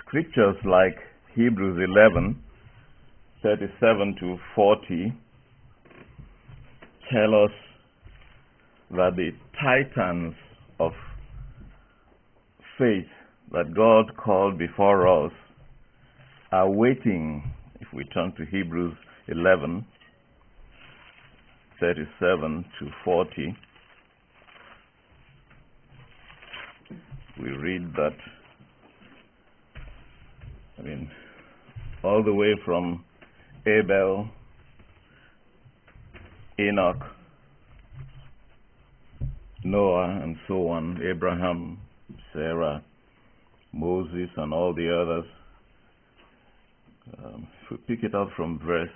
Scriptures like Hebrews 11:37 to 40 tell us that the titans of faith that God called before us are waiting. If we turn to Hebrews 11:37 to 40, we read that, all the way from Abel, Enoch, Noah, and so on, Abraham, Sarah, Moses, and all the others. If we pick it up from verse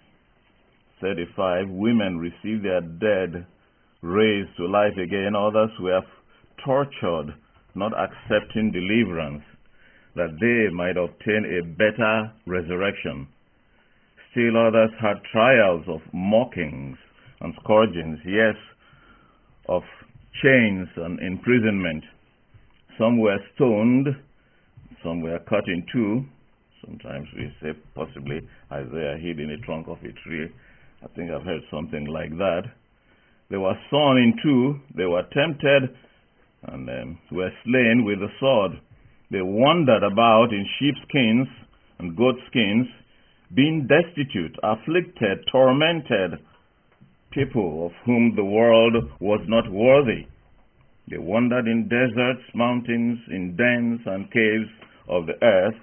35, women received their dead raised to life again. Others were tortured, not accepting deliverance, that they might obtain a better resurrection. Still others had trials of mockings and scourgings, yes, of chains and imprisonment. Some were stoned, some were cut in two. Sometimes we say possibly Isaiah hid in the trunk of a tree. I think I've heard something like that. They were sawn in two. They were tempted and were slain with the sword. They wandered about in sheepskins and goatskins, being destitute, afflicted, tormented, people of whom the world was not worthy. They wandered in deserts, mountains, in dens and caves of the earth.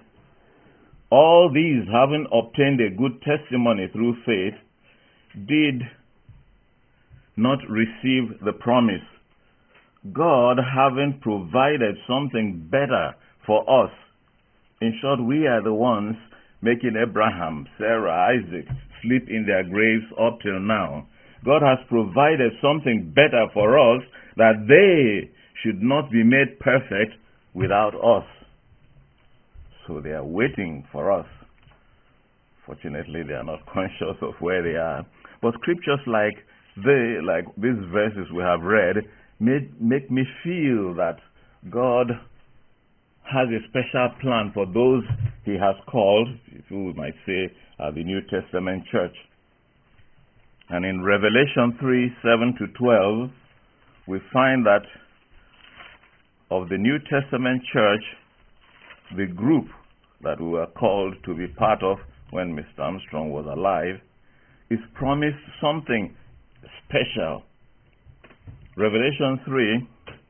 All these, having obtained a good testimony through faith, did not receive the promise, God having provided something better for us. In short, we are the ones making Abraham, Sarah, Isaac sleep in their graves up till now. God has provided something better for us, that they should not be made perfect without us. So they are waiting for us. Fortunately, they are not conscious of where they are. But scriptures like these verses we have read make me feel that God has a special plan for those he has called, if we might say, the New Testament church. And in Revelation 3:7 to 12, we find that of the New Testament church, the group that we were called to be part of when Mr. Armstrong was alive, is promised something special. Revelation 3,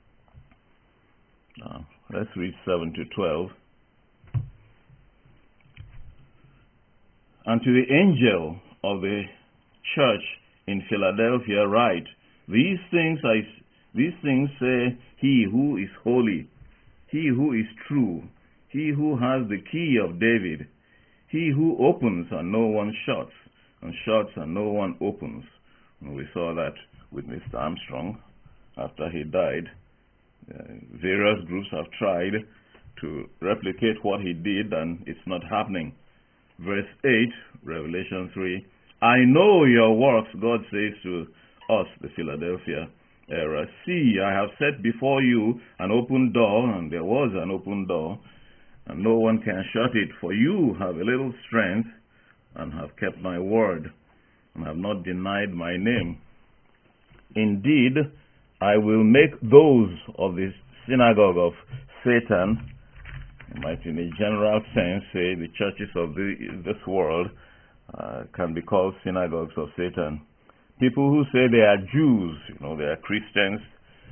let's read 7 to 12. And to the angel of the church in Philadelphia write, These things say he who is holy, he who is true, he who has the key of David, he who opens and no one shuts, and shuts and no one opens. And we saw that with Mr. Armstrong after he died. Various groups have tried to replicate what he did, and it's not happening. Verse 8, Revelation 3, I know your works, God says to us, the Philadelphia era. See, I have set before you an open door, and there was an open door, and no one can shut it. For you have a little strength, and have kept my word, and have not denied my name. Indeed, I will make those of the synagogue of Satan, you might in a general sense say the churches of this world can be called synagogues of Satan. People who say they are Jews, they are Christians,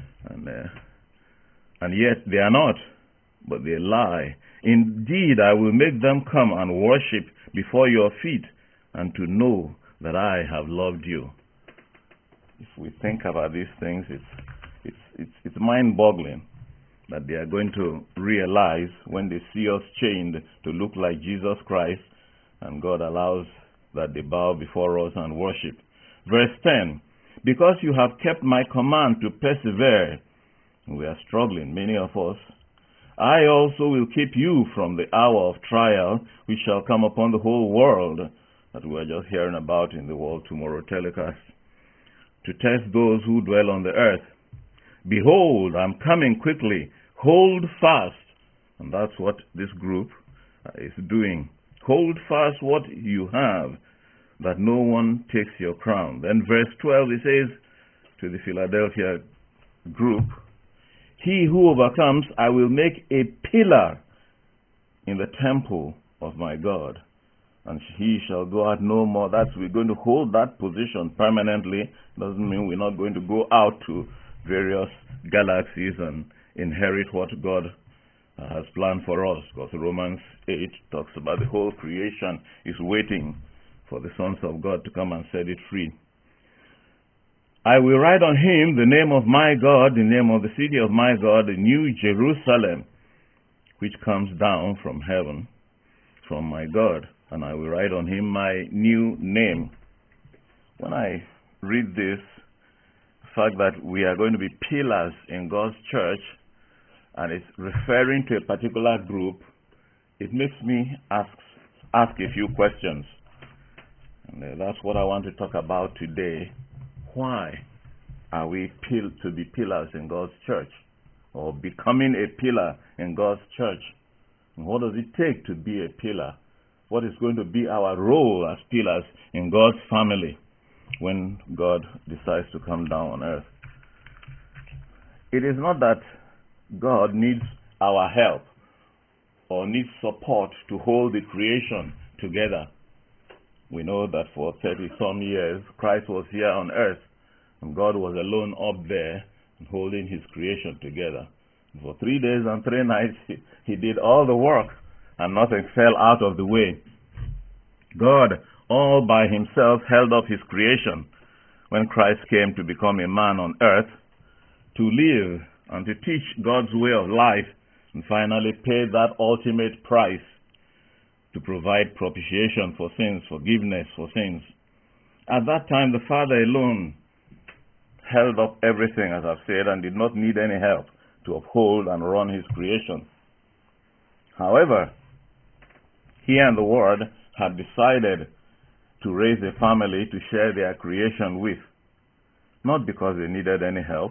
and yet they are not, but they lie. Indeed, I will make them come and worship before your feet, and to know that I have loved you. If we think about these things, it's mind-boggling that they are going to realize when they see us chained to look like Jesus Christ, and God allows that they bow before us and worship. Verse 10, because you have kept my command to persevere, we are struggling, many of us, I also will keep you from the hour of trial which shall come upon the whole world, that we are just hearing about in the World Tomorrow telecast, to test those who dwell on the earth. Behold, I'm coming quickly. Hold fast. And that's what this group is doing. Hold fast what you have, that no one takes your crown. Then verse 12, it says to the Philadelphia group, he who overcomes, I will make a pillar in the temple of my God, and he shall go out no more. That's, we're going to hold that position permanently. Doesn't mean we're not going to go out to various galaxies and inherit what God has planned for us, because Romans 8 talks about the whole creation is waiting for the sons of God to come and set it free. I will write on him the name of my God, the name of the city of my God, the new Jerusalem, which comes down from heaven, from my God, and I will write on him my new name. When I read this, the fact that we are going to be pillars in God's church, and it's referring to a particular group, it makes me ask a few questions. And that's what I want to talk about today. Why are we to be pillars in God's church, or becoming a pillar in God's church? And what does it take to be a pillar? What is going to be our role as pillars in God's family when God decides to come down on earth? It is not that God needs our help or needs support to hold the creation together. We know that for 30-some years, Christ was here on earth, and God was alone up there holding his creation together. And for 3 days and 3 nights, he did all the work, and nothing fell out of the way. God, all by himself, held up his creation when Christ came to become a man on earth, to live and to teach God's way of life, and finally pay that ultimate price to provide propitiation for sins, forgiveness for sins. At that time, the Father alone held up everything, as I've said, and did not need any help to uphold and run his creation. However, he and the Word had decided to raise a family to share their creation with, not because they needed any help,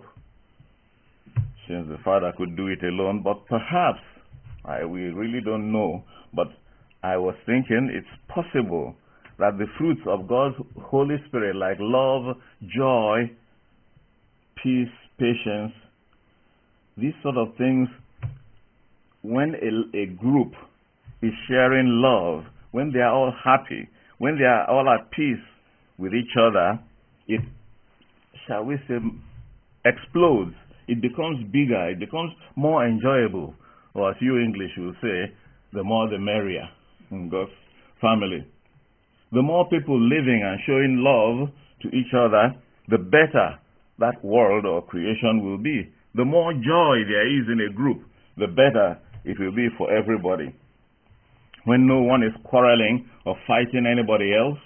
since the Father could do it alone, but perhaps, we really don't know, but I was thinking it's possible that the fruits of God's Holy Spirit, like love, joy, peace, patience, these sort of things, when a group is sharing love, when they are all happy, when they are all at peace with each other, it, shall we say, explodes. It becomes bigger, it becomes more enjoyable, or as you English will say, the more the merrier in God's family. The more people living and showing love to each other, the better that world or creation will be. The more joy there is in a group, the better it will be for everybody. When no one is quarreling or fighting anybody else,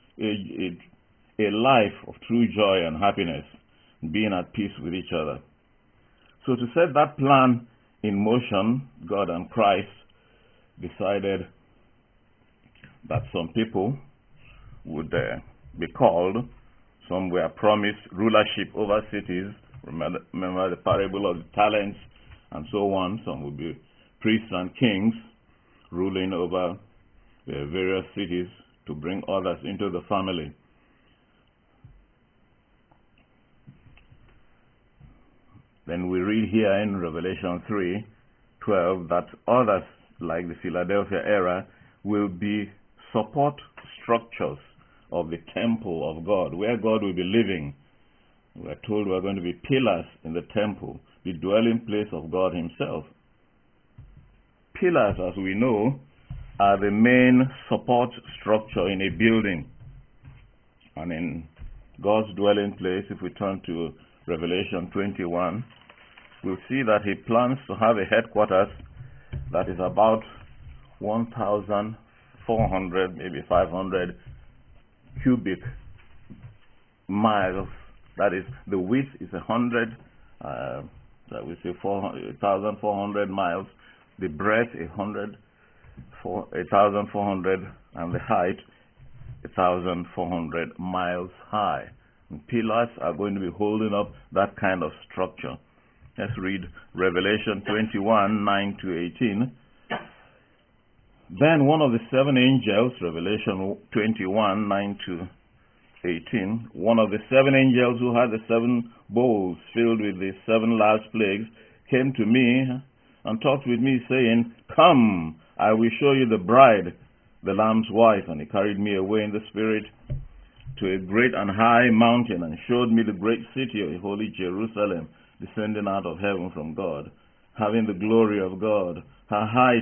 a life of true joy and happiness, being at peace with each other. So to set that plan in motion, God and Christ decided that some people would be called. Some were promised rulership over cities. Remember the parable of the talents and so on. Some would be priests and kings ruling over various cities to bring others into the family. Then we read here in Revelation 3:12 that others, like the Philadelphia era, will be support structures of the temple of God, where God will be living. We are told we are going to be pillars in the temple, the dwelling place of God himself. Pillars, as we know, are the main support structure in a building. And in God's dwelling place, if we turn to Revelation 21, we'll see that he plans to have a headquarters that is about 1,400, maybe 500 cubic miles. That is, the width is 100, that we say 1,400 miles. The breadth 1,400, and the height 1,400 miles high. And pillars are going to be holding up that kind of structure. Let's read Revelation 21:9-18. Then one of the seven angels, Revelation 21, 9 to 18, one of the seven angels who had the seven bowls filled with the seven last plagues came to me and talked with me, saying, "Come, I will show you the bride, the Lamb's wife." And he carried me away in the Spirit to a great and high mountain, and showed me the great city of the holy Jerusalem, descending out of heaven from God, having the glory of God. Her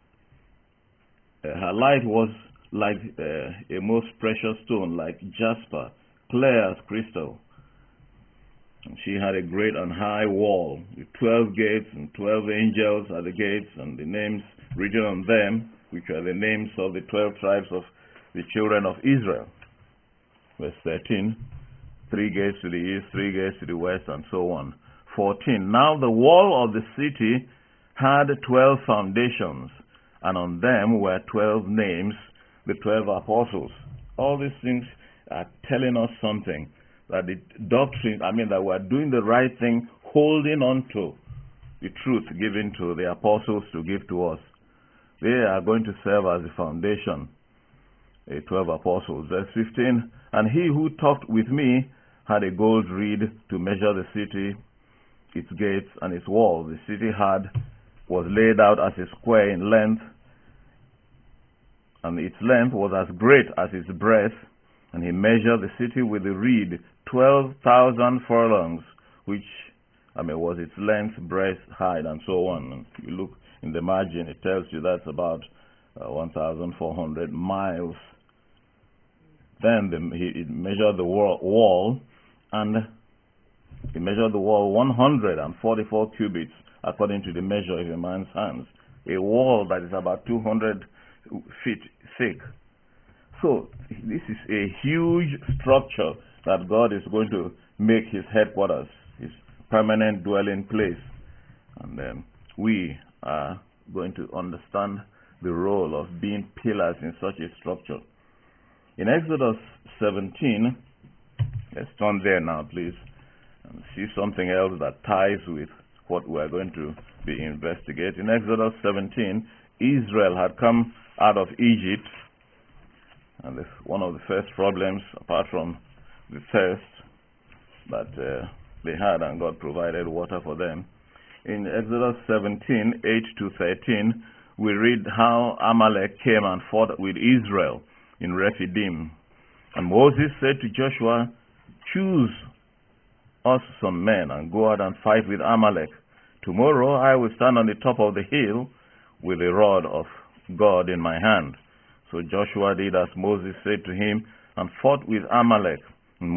light was like a most precious stone, like jasper, clear as crystal. And she had a great and high wall with 12 gates, and 12 angels at the gates, and the names written on them, which are the names of the 12 tribes of the children of Israel. Verse 13, 3 gates to the east, 3 gates to the west, and so on. 14, now the wall of the city had 12 foundations, and on them were 12 names, the 12 apostles. All these things are telling us something, that the doctrine, that we're doing the right thing, holding on to the truth given to the apostles to give to us. They are going to serve as the foundation, the 12 apostles. Verse 15, and he who talked with me had a gold reed to measure the city, its gates, and its walls. The city was laid out as a square in length, and its length was as great as its breadth. And he measured the city with the reed, 12,000 furlongs, which was its length, breadth, height, and so on. And you look in the margin, it tells you that's about 1,400 miles. Then he measured the wall, and he measured the wall 144 cubits, according to the measure of a man's hands. A wall that is about 200 feet thick. So this is a huge structure that God is going to make his headquarters, his permanent dwelling place. And we are going to understand the role of being pillars in such a structure. In Exodus 17, let's turn there now, please, and see something else that ties with what we're going to be investigating. In Exodus 17, Israel had come out of Egypt, and this one of the first problems, apart from the thirst that they had, and God provided water for them. In Exodus 17, 8 to 13, we read how Amalek came and fought with Israel in Rephidim. And Moses said to Joshua, "Choose us some men and go out and fight with Amalek. Tomorrow I will stand on the top of the hill with the rod of God in my hand." So Joshua did as Moses said to him and fought with Amalek. And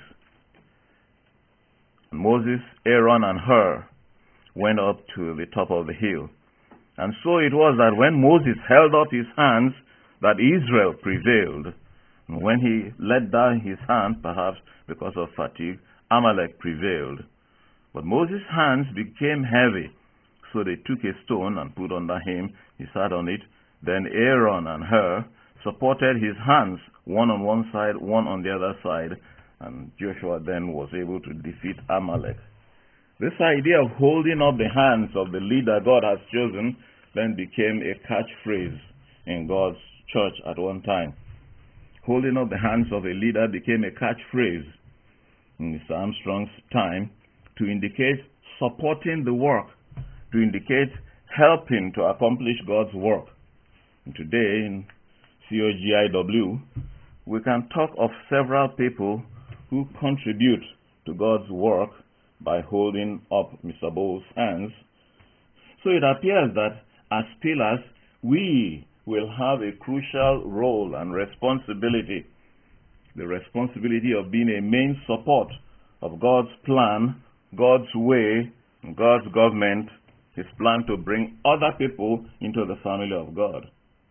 Moses, Aaron, and Hur went up to the top of the hill. And so it was that when Moses held up his hands, that Israel prevailed. And when he let down his hand, perhaps because of fatigue, Amalek prevailed. But Moses' hands became heavy, so they took a stone and put under him. He sat on it. Then Aaron and Hur supported his hands, one on one side, one on the other side, and Joshua then was able to defeat Amalek. This idea of holding up the hands of the leader God has chosen then became a catchphrase in God's church at one time. Holding up the hands of a leader became a catchphrase in Mr. Armstrong's time to indicate supporting the work, to indicate helping to accomplish God's work. And today in COGIW, we can talk of several people who contribute to God's work by holding up Mr. Bowles' hands. So it appears that as pillars, we will have a crucial role and responsibility, the responsibility of being a main support of God's plan, God's way, God's government, his plan to bring other people into the family of God.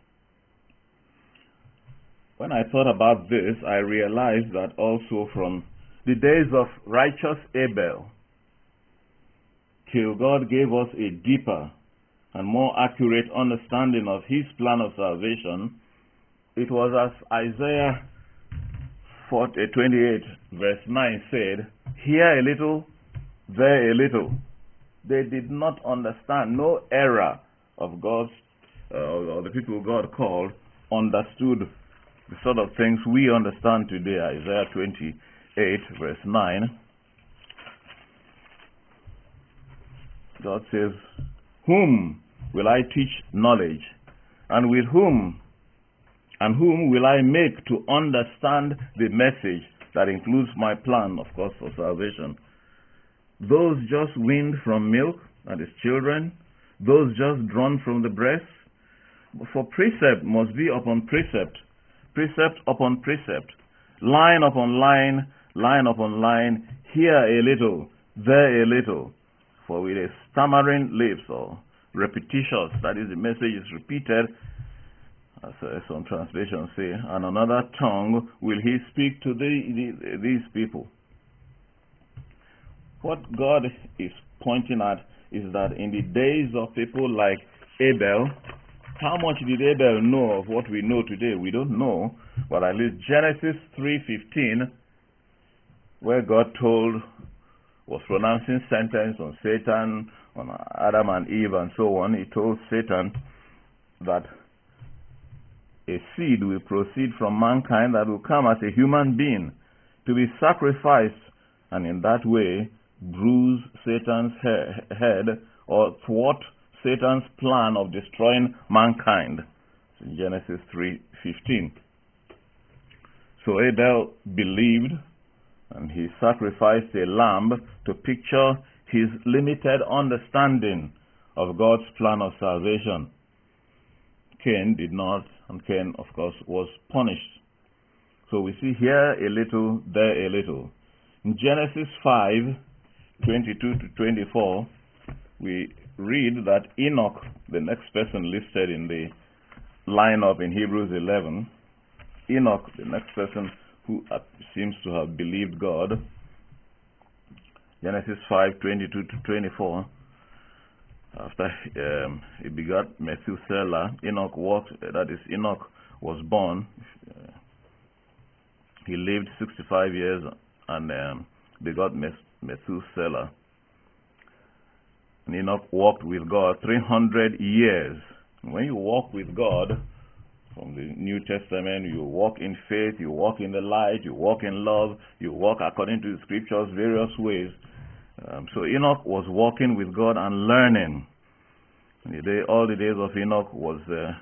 When I thought about this, I realized that also from the days of righteous Abel till God gave us a deeper and more accurate understanding of his plan of salvation, it was as Isaiah 28 verse 9 said, "Here a little, there a little." They did not understand, no era of God's or the people God called, understood the sort of things we understand today. Isaiah 28, verse 9. God says, "Whom will I teach knowledge? And with whom will I make to understand the message that includes my plan, of course, for salvation? Those just weaned from milk, that is children, those just drawn from the breast? For precept must be upon precept, precept upon precept, line upon line, line upon line, here a little, there a little. For with a stammering lips, or repetitious, that is, the message is repeated, as some translations say, and another tongue will he speak to these people." What God is pointing at is that in the days of people like Abel, how much did Abel know of what we know today? We don't know, but at least Genesis 3:15, where God was pronouncing sentence on Satan, on Adam and Eve and so on, he told Satan that a seed will proceed from mankind that will come as a human being to be sacrificed, and in that way bruise Satan's head, or thwart Satan's plan of destroying mankind. It's in Genesis 3:15. So Abel believed, and he sacrificed a lamb to picture his limited understanding of God's plan of salvation. Cain did not, and Cain, of course, was punished. So we see here a little, there a little. In Genesis 5:22 to 24, we read that Enoch, the next person listed in the lineup in Hebrews 11, Enoch, the next person who seems to have believed God, Genesis 5:22 to 24, after he begot Methuselah, Enoch was born. He lived 65 years and begot Methuselah. And Enoch walked with God 300 years. When you walk with God, from the New Testament, you walk in faith, you walk in the light, you walk in love, you walk according to the scriptures, various ways. So Enoch was walking with God and learning. All the days of Enoch was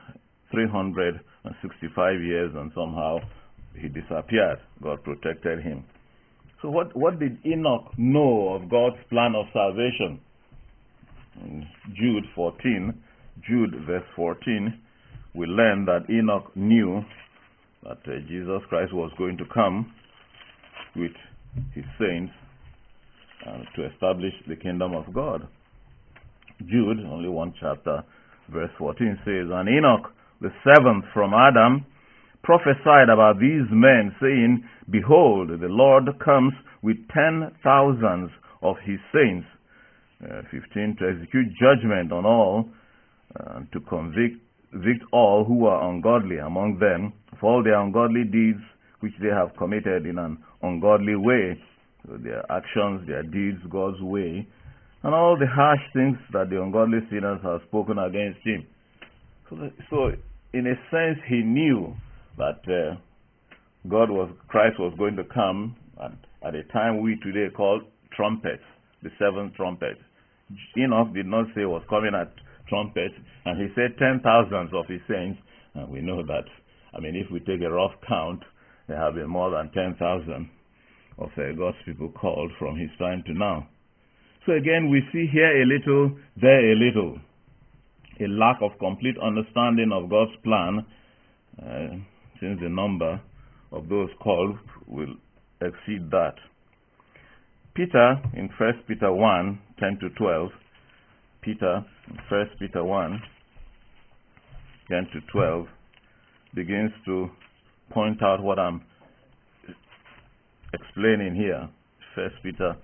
365 years, and somehow he disappeared. God protected him. So what did Enoch know of God's plan of salvation? In Jude verse 14, we learn that Enoch knew that Jesus Christ was going to come with his saints to establish the kingdom of God. Jude, only one chapter, verse 14 says, "And Enoch, the seventh from Adam, prophesied about these men, saying, Behold, the Lord comes with 10,000s of his saints, 15, to execute judgment on all, to convict all who are ungodly among them of all their ungodly deeds which they have committed in an ungodly way." So their actions, their deeds, God's way, and all the harsh things that the ungodly sinners have spoken against him. So in a sense, he knew that Christ was going to come at a time we today call trumpets, the seventh trumpet. Enoch did not say he was coming at trumpets, and he said 10,000s of his saints, and we know that, if we take a rough count, there have been more than 10,000 of God's people called from his time to now. So again, we see here a little, there a little. A lack of complete understanding of God's plan, since the number of those called will exceed that. Peter, in 1 Peter 1, 10 to 12, Peter, in 1 Peter 1, 10 to 12, begins to point out what I'm explaining here. 1 Peter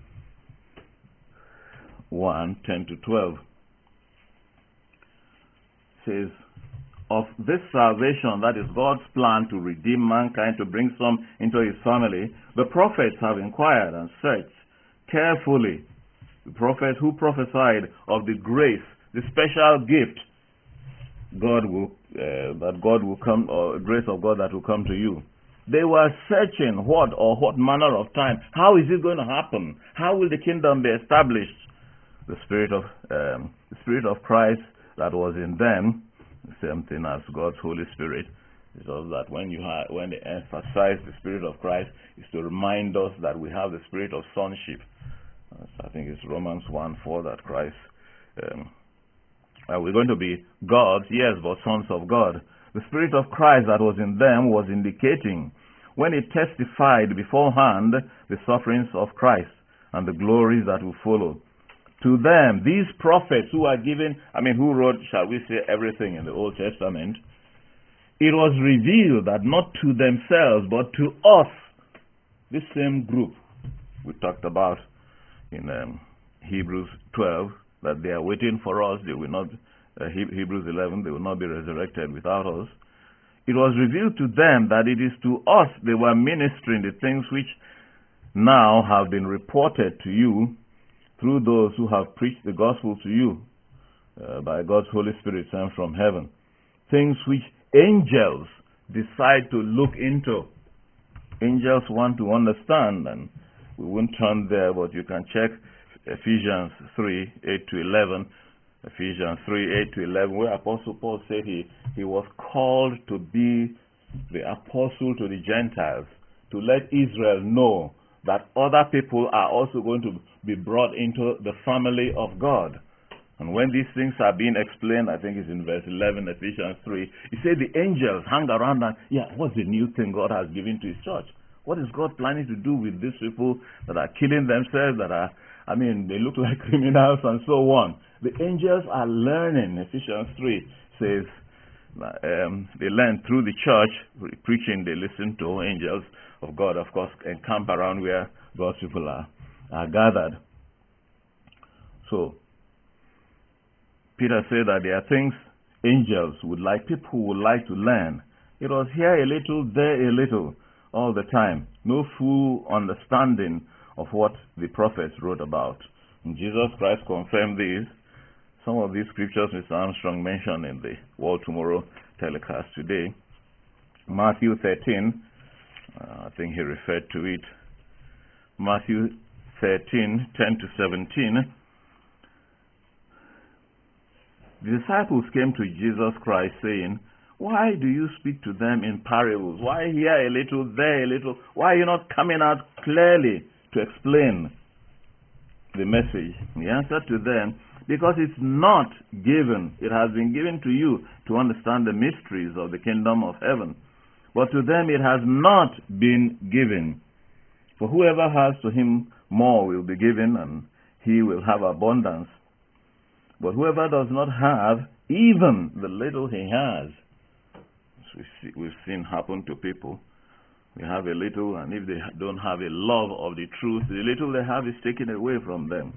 1, 10 to 12 says, "Of this salvation, that is God's plan to redeem mankind, to bring some into his family, the prophets have inquired and searched carefully." The prophets who prophesied of the grace, the special gift that God will come, or grace of God that will come to you. They were searching what manner of time. How is it going to happen? How will the kingdom be established? The Spirit of Christ that was in them, the same thing as God's Holy Spirit. So that when they emphasize the Spirit of Christ, is to remind us that we have the spirit of sonship. I think it's Romans 1:4 that Christ. We're going to be gods, yes, but sons of God. The Spirit of Christ that was in them was indicating, when it testified beforehand, the sufferings of Christ and the glories that will follow. To them, these prophets who are given, who wrote, shall we say, everything in the Old Testament, it was revealed that not to themselves, but to us, this same group we talked about in Hebrews 12, that they are waiting for us. They will not, Hebrews 11, they will not be resurrected without us. It was revealed to them that it is to us they were ministering the things which now have been reported to you through those who have preached the gospel to you by God's Holy Spirit sent from heaven. Things which angels decide to look into. Angels want to understand, and we won't turn there, but you can check Ephesians 3, 8 to 11. Ephesians 3, 8 to 11, where Apostle Paul said he was called to be the apostle to the Gentiles, to let Israel know that other people are also going to be brought into the family of God. And when these things are being explained, I think it's in verse 11, Ephesians 3, he said the angels hang around and, what's the new thing God has given to his church? What is God planning to do with these people that are killing themselves, that are, they look like criminals and so on? The angels are learning. Ephesians 3 says they learn through the church, preaching, they listen to angels of God, of course, and camp around where God's people are gathered. So, Peter said that there are things angels would like, people would like to learn. It was here a little, there a little, all the time. No full understanding of what the prophets wrote about. And Jesus Christ confirmed these. Some of these scriptures Mr. Armstrong mentioned in the World Tomorrow telecast today. Matthew 13, I think he referred to it. Matthew 13, 10 to 17. The disciples came to Jesus Christ saying, why do you speak to them in parables? Why here a little, there a little? Why are you not coming out clearly to explain the message? He answered to them, because it's not given, it has been given to you to understand the mysteries of the kingdom of heaven. But to them it has not been given. For whoever has, to him more will be given, and he will have abundance. But whoever does not have, even the little he has, we've seen happen to people. They have a little, and if they don't have a love of the truth, the little they have is taken away from them.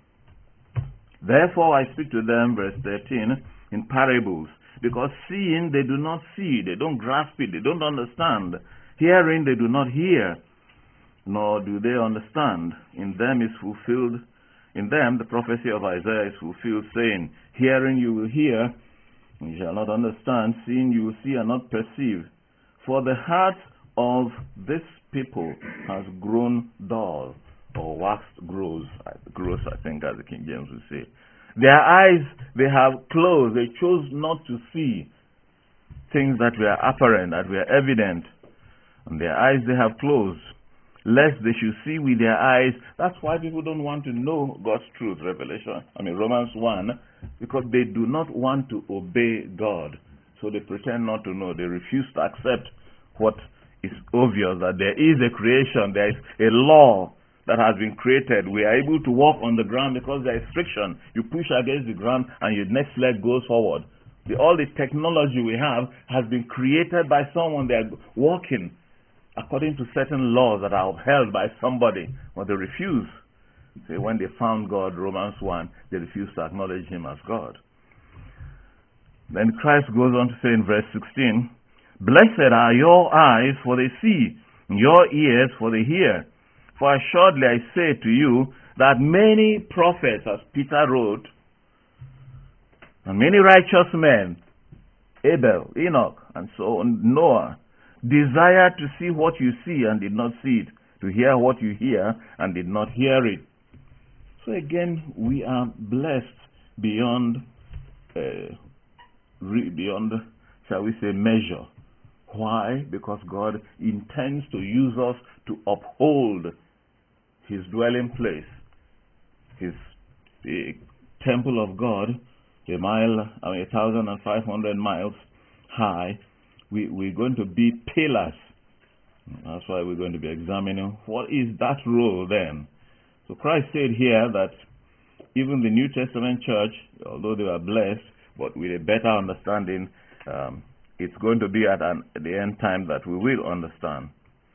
Therefore I speak to them, verse 13, in parables, because seeing they do not see, they don't grasp it, they don't understand. Hearing they do not hear, nor do they understand. In them the prophecy of Isaiah is fulfilled, saying, hearing you will hear, and you shall not understand, seeing you will see and not perceive. For the heart of this people has grown dull, or waxed gross, I think, as the King James would say. Their eyes they have closed, they chose not to see things that were apparent, that were evident. And their eyes they have closed, lest they should see with their eyes. That's why people don't want to know God's truth, Romans 1, because they do not want to obey God. So they pretend not to know. They refuse to accept what is obvious, that there is a creation, there is a law that has been created. We are able to walk on the ground because there is friction. You push against the ground and your next leg goes forward. All the technology we have has been created by someone. They are walking according to certain laws that are upheld by somebody, but they refuse. See, when they found God, Romans 1, they refused to acknowledge him as God. Then Christ goes on to say in verse 16, blessed are your eyes, for they see, and your ears, for they hear. For assuredly I say to you, that many prophets, as Peter wrote, and many righteous men Abel, Enoch, and so on, Noah, desired to see what you see and did not see it, to hear what you hear and did not hear it. So again, we are blessed beyond, beyond, shall we say, measure. Why? Because God intends to use us to uphold His dwelling place, the temple of God, 1,500 miles high. We're going to be pillars. That's why we're going to be examining what is that role then. So Christ said here that even the New Testament church, although they were blessed, but with a better understanding, it's going to be at the end time that we will understand.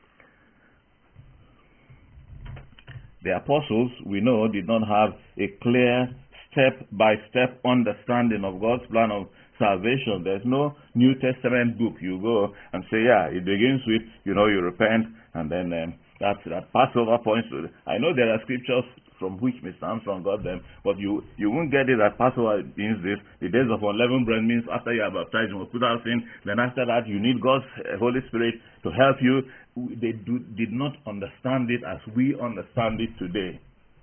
The apostles, we know, did not have a clear step-by-step understanding of God's plan of salvation. There's no New Testament book you go and say, yeah, it begins with, you repent, and then that Passover points to. I know there are scriptures from which Mr. Armstrong got them, but you won't get it that Passover means this. The days of unleavened bread means after you are baptized, you must put out sin. Then after that, you need God's Holy Spirit to help you. They did not understand it as we understand it today.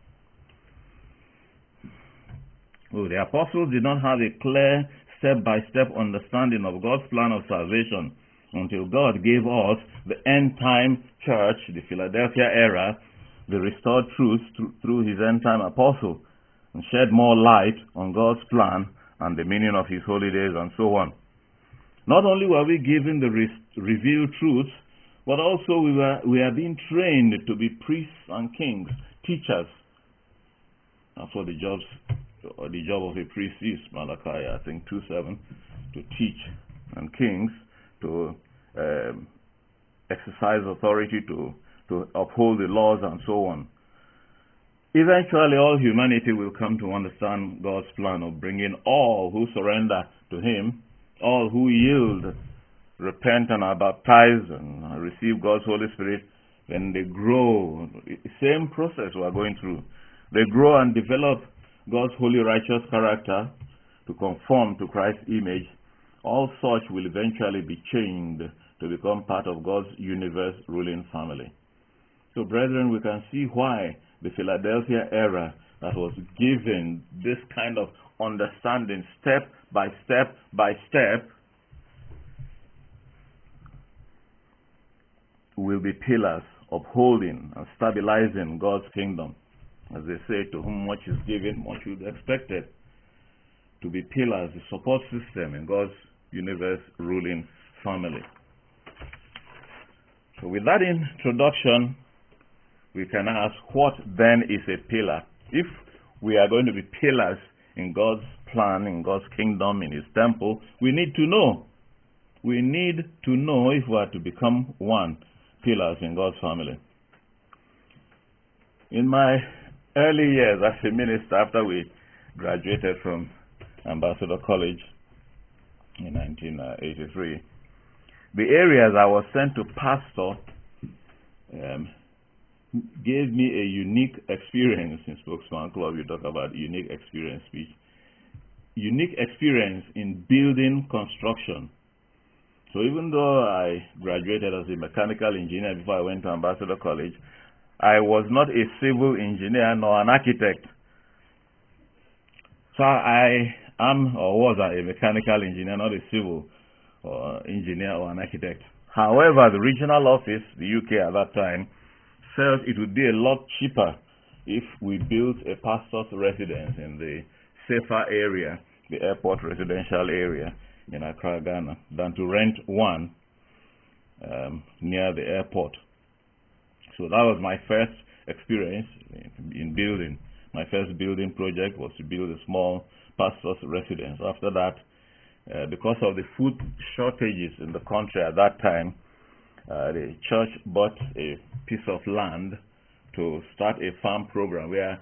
Oh, the apostles did not have a clear step-by-step understanding of God's plan of salvation until God gave us the end-time church, the Philadelphia era, the restored truth through His end-time apostle, and shed more light on God's plan and the meaning of His holy days and so on. Not only were we given the revealed truths, but also we are being trained to be priests and kings, teachers. That's what the job of a priest is, Malachi, I think 2:7, to teach, and kings to exercise authority, to uphold the laws and so on. Eventually, all humanity will come to understand God's plan of bringing all who surrender to Him, all who yield, repent and are baptized and receive God's Holy Spirit. When they grow, same process we are going through. They grow and develop God's holy righteous character to conform to Christ's image. All such will eventually be changed to become part of God's universe ruling family. So brethren, we can see why the Philadelphia era that was given this kind of understanding step by step by step will be pillars upholding and stabilizing God's kingdom. As they say, to whom much is given, much will be expected. To be pillars, the support system in God's universe ruling family. So with that introduction, we can ask, what then is a pillar? If we are going to be pillars in God's plan, in God's kingdom, in His temple, we need to know. We need to know if we are to become one, pillars in God's family. In my early years as a minister, after we graduated from Ambassador College in 1983, the areas I was sent to pastor gave me a unique experience. In Spokesman Club, you talk about unique experience speech. Unique experience in building construction. So even though I graduated as a mechanical engineer before I went to Ambassador College, I was not a civil engineer nor an architect. So I am or was a mechanical engineer, not a civil engineer or an architect. However, the regional office, the UK at that time, felt it would be a lot cheaper if we built a pastor's residence in the safer area, the airport residential area in Accra, Ghana, than to rent one near the airport. So that was my first experience in building. My first building project was to build a small pastor's residence. After that, because of the food shortages in the country at that time, the church bought a piece of land to start a farm program where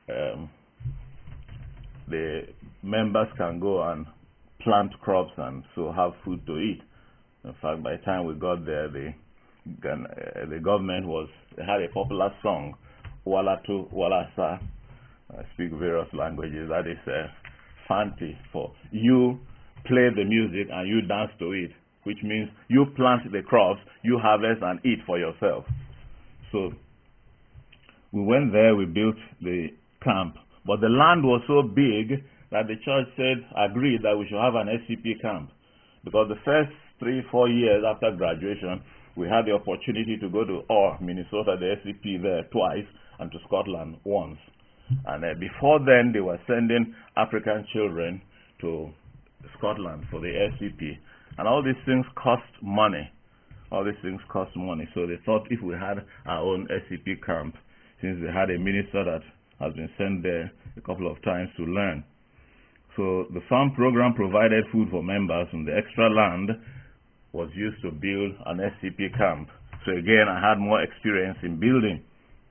the members can go and plant crops and so have food to eat. In fact, by the time we got there, the government had a popular song, Wala to Wala Sa. I speak various languages. That is Fanti for you play the music and you dance to it, which means you plant the crops, you harvest and eat for yourself. So we went there, we built the camp, but the land was so big that the church agreed that we should have an SCP camp, because the first 3-4 years after graduation, we had the opportunity to go to Minnesota, the SCP there twice, and to Scotland once. And before then, they were sending African children to Scotland for the SCP. And all these things cost money. All these things cost money. So they thought if we had our own SCP camp, since they had a minister that has been sent there a couple of times to learn. So the farm program provided food for members, and the extra land was used to build an SCP camp. So again, I had more experience in building.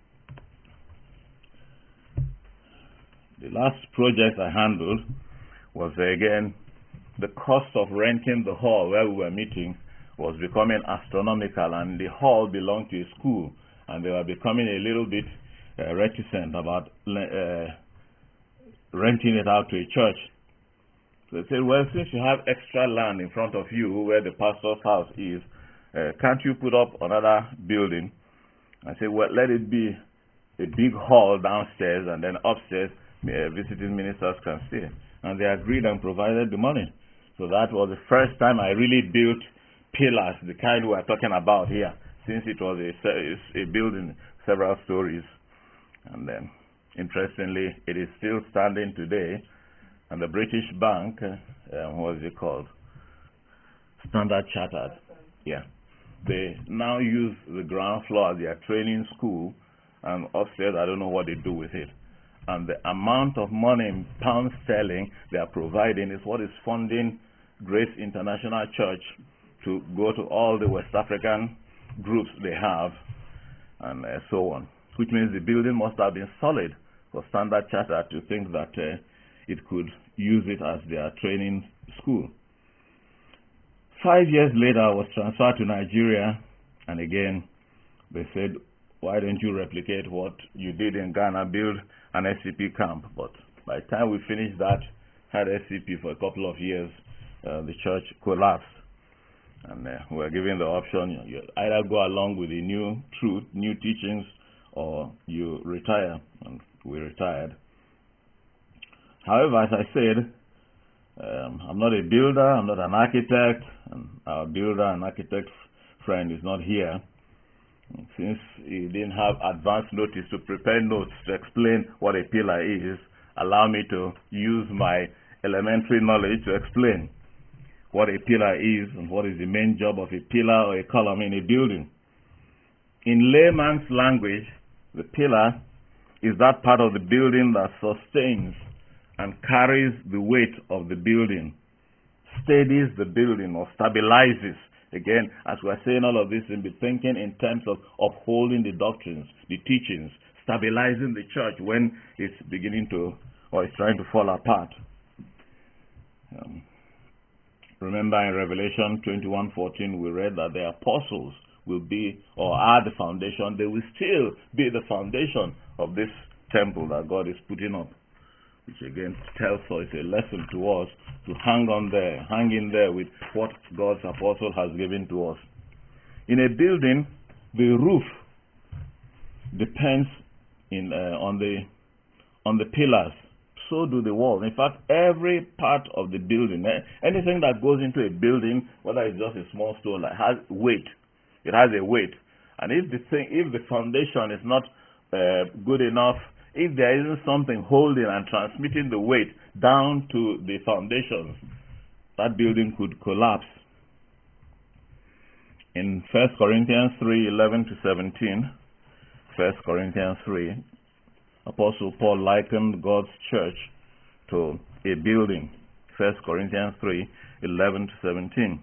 The last project I handled was, again, the cost of renting the hall where we were meeting was becoming astronomical, and the hall belonged to a school, and they were becoming a little bit reticent about renting it out to a church. So they said, well, since you have extra land in front of you where the pastor's house is, can't you put up another building? I said, well, let it be a big hall downstairs, and then upstairs visiting ministers can stay. And they agreed and provided the money. So that was the first time I really built pillars, the kind we are talking about here, since it was a building, several stories. And then, interestingly, it is still standing today. And the British Bank, what is it called? Standard Chartered. Yeah. They now use the ground floor as their training school, and upstairs, I don't know what they do with it. And the amount of money in pound sterling they are providing is what is funding Grace International Church to go to all the West African groups they have, and so on. Which means the building must have been solid for Standard Chartered to think that it could use it as their training school. 5 years later, I was transferred to Nigeria, and again, they said, why don't you replicate what you did in Ghana, build an SCP camp? But by the time we finished that, had SCP for a couple of years, the church collapsed. And we were given the option, you either go along with the new truth, new teachings, or you retire. And we retired. However, as I said, I'm not a builder, I'm not an architect, and our builder and architect friend is not here. Since he didn't have advance notice to prepare notes to explain what a pillar is, allow me to use my elementary knowledge to explain what a pillar is and what is the main job of a pillar or a column in a building. In layman's language, the pillar is that part of the building that sustains and carries the weight of the building, steadies the building or stabilizes. Again, as we're saying all of this, we'll be thinking in terms of upholding the doctrines, the teachings, stabilizing the church when it's beginning to, or it's trying to fall apart. Remember in Revelation 21:14, we read that the apostles will be, or are the foundation. They will still be the foundation of this temple that God is putting up, which again tells us, it's a lesson to us to hang in there with what God's apostle has given to us. In a building, the roof depends on the pillars. So do the walls. In fact, every part of the building, anything that goes into a building, whether it's just a small stone, has weight. It has a weight. And if the foundation is not good enough, if there isn't something holding and transmitting the weight down to the foundations, that building could collapse. In 1 Corinthians 3:11-17, 1 Corinthians 3, Apostle Paul likened God's church to a building. 1 Corinthians 3:11-17.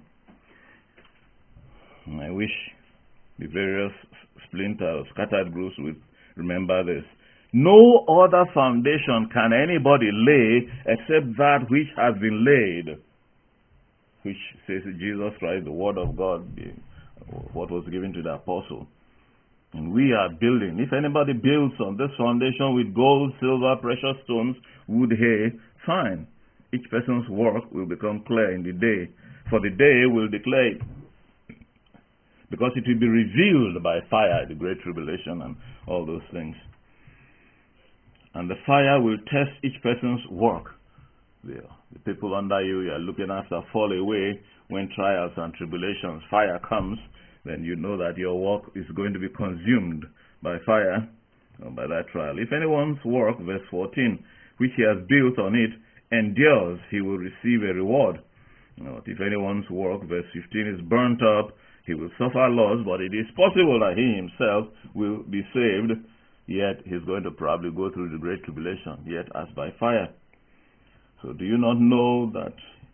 I wish the various splinters, scattered groups would remember this. No other foundation can anybody lay except that which has been laid, which says Jesus Christ, the Word of God, what was given to the apostle. And we are building. If anybody builds on this foundation with gold, silver, precious stones, wood, hay, fine. Each person's work will become clear in the day, for the day will declare it, because it will be revealed by fire, the great tribulation and all those things. And the fire will test each person's work. The people under you are looking after fall away when trials and tribulations, fire comes, then you know that your work is going to be consumed by fire or by that trial. If anyone's work, verse 14, which he has built on it, endures, he will receive a reward. If anyone's work, verse 15, is burnt up, he will suffer loss, but it is possible that he himself will be saved, yet he's going to probably go through the great tribulation, yet as by fire. So do you not know that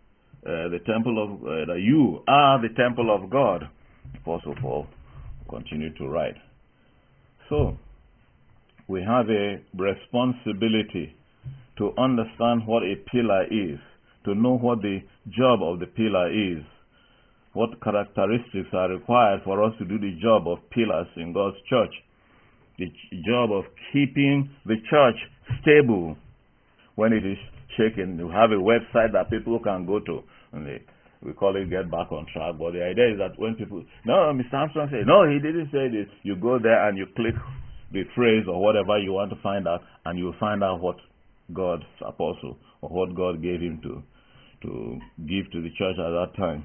that you are the temple of God? Apostle Paul continued to write. So we have a responsibility to understand what a pillar is, to know what the job of the pillar is, what characteristics are required for us to do the job of pillars in God's church, the job of keeping the church stable when it is shaken. You have a website that people can go to, and we call it Get Back on Track, but the idea is that when people, no, Mr. Armstrong said, no, he didn't say this, you go there and you click the phrase or whatever you want to find out, and you'll find out what God's apostle or what God gave him to give to the church at that time.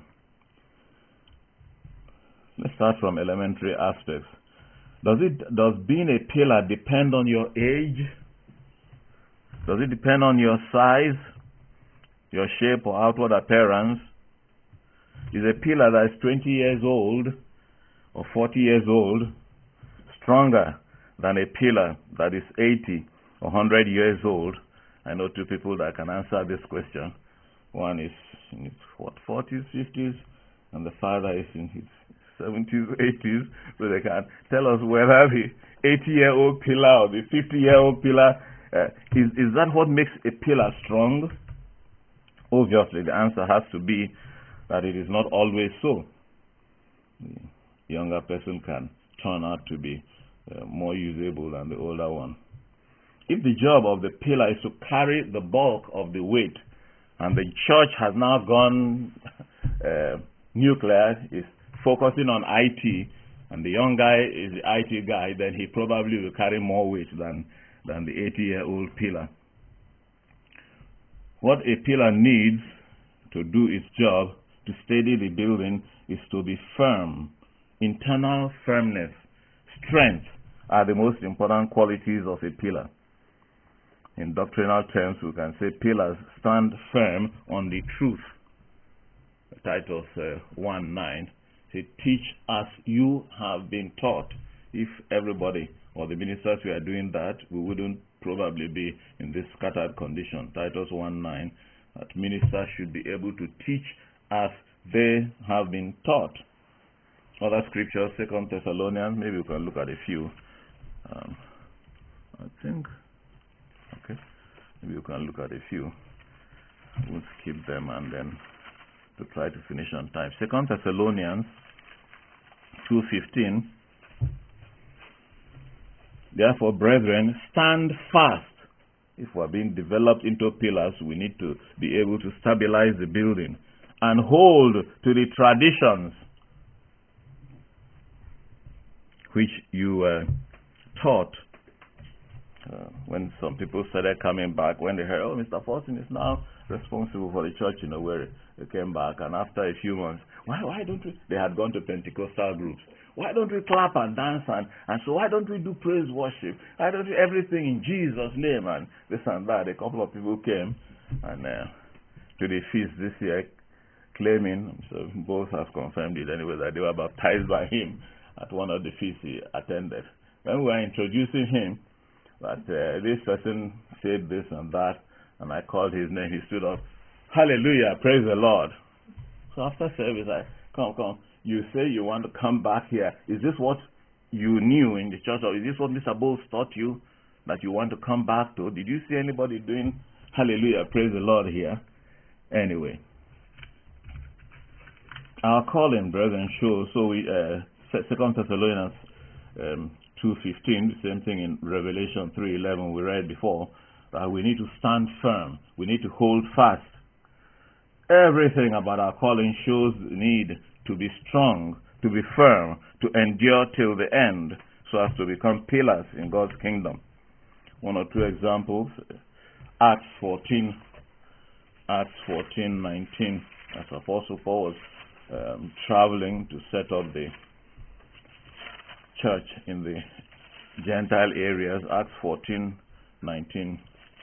Let's start from elementary aspects. Does being a pillar depend on your age? Does it depend on your size, your shape or outward appearance? Is a pillar that is 20 years old or 40 years old stronger than a pillar that is 80 or 100 years old? I know two people that can answer this question. One is in his 40s, 50s, and the father is in his 70s, 80s, so they can tell us whether the 80-year-old pillar or the 50-year-old pillar, is that what makes a pillar strong? Obviously, the answer has to be that it is not always so. The younger person can turn out to be more usable than the older one. If the job of the pillar is to carry the bulk of the weight, and the church has now gone nuclear, is focusing on IT, and the young guy is the IT guy, then he probably will carry more weight than the 80-year-old pillar. What a pillar needs to do its job, to steady the building, is to be firm. Internal firmness, strength are the most important qualities of a pillar. In doctrinal terms, we can say pillars stand firm on the truth. Titus 1:9 say, teach as you have been taught. If everybody or the ministers were doing that, we wouldn't probably be in this scattered condition. Titus 1:9, that ministers should be able to teach as they have been taught. Other scriptures, 2 Thessalonians, maybe we can look at a few. Maybe you can look at a few. We'll skip them and then to try to finish on time. 2 Thessalonians 2:15. Therefore, brethren, stand fast. If we are being developed into pillars, we need to be able to stabilize the building and hold to the traditions which you were taught. When some people started coming back, when they heard, oh, Mr. Fortin is now responsible for the church, where they came back, and after a few months, why don't we, they had gone to Pentecostal groups, why don't we clap and dance, and so why don't we do praise worship, why don't we everything in Jesus' name, and this and that. A couple of people came and to the feast this year, claiming, so both have confirmed it anyway, that they were baptized by him at one of the feasts he attended. When we were introducing him, that this person said this and that, and I called his name, he stood up, hallelujah, praise the Lord. So after service, I, come, you say you want to come back here. Is this what you knew in the church, or is this what Mr. Bowles taught you, that you want to come back to? Did you see anybody doing hallelujah, praise the Lord here? Anyway, our calling, brethren, shows, so we, 2 Thessalonians 2:15, the same thing in Revelation 3:11 we read before, that we need to stand firm. We need to hold fast. Everything about our calling shows the need to be strong, to be firm, to endure till the end, so as to become pillars in God's kingdom. One or two examples. Acts 14:19, as Apostle Paul was traveling to set up the church in the Gentile areas. Acts 14:19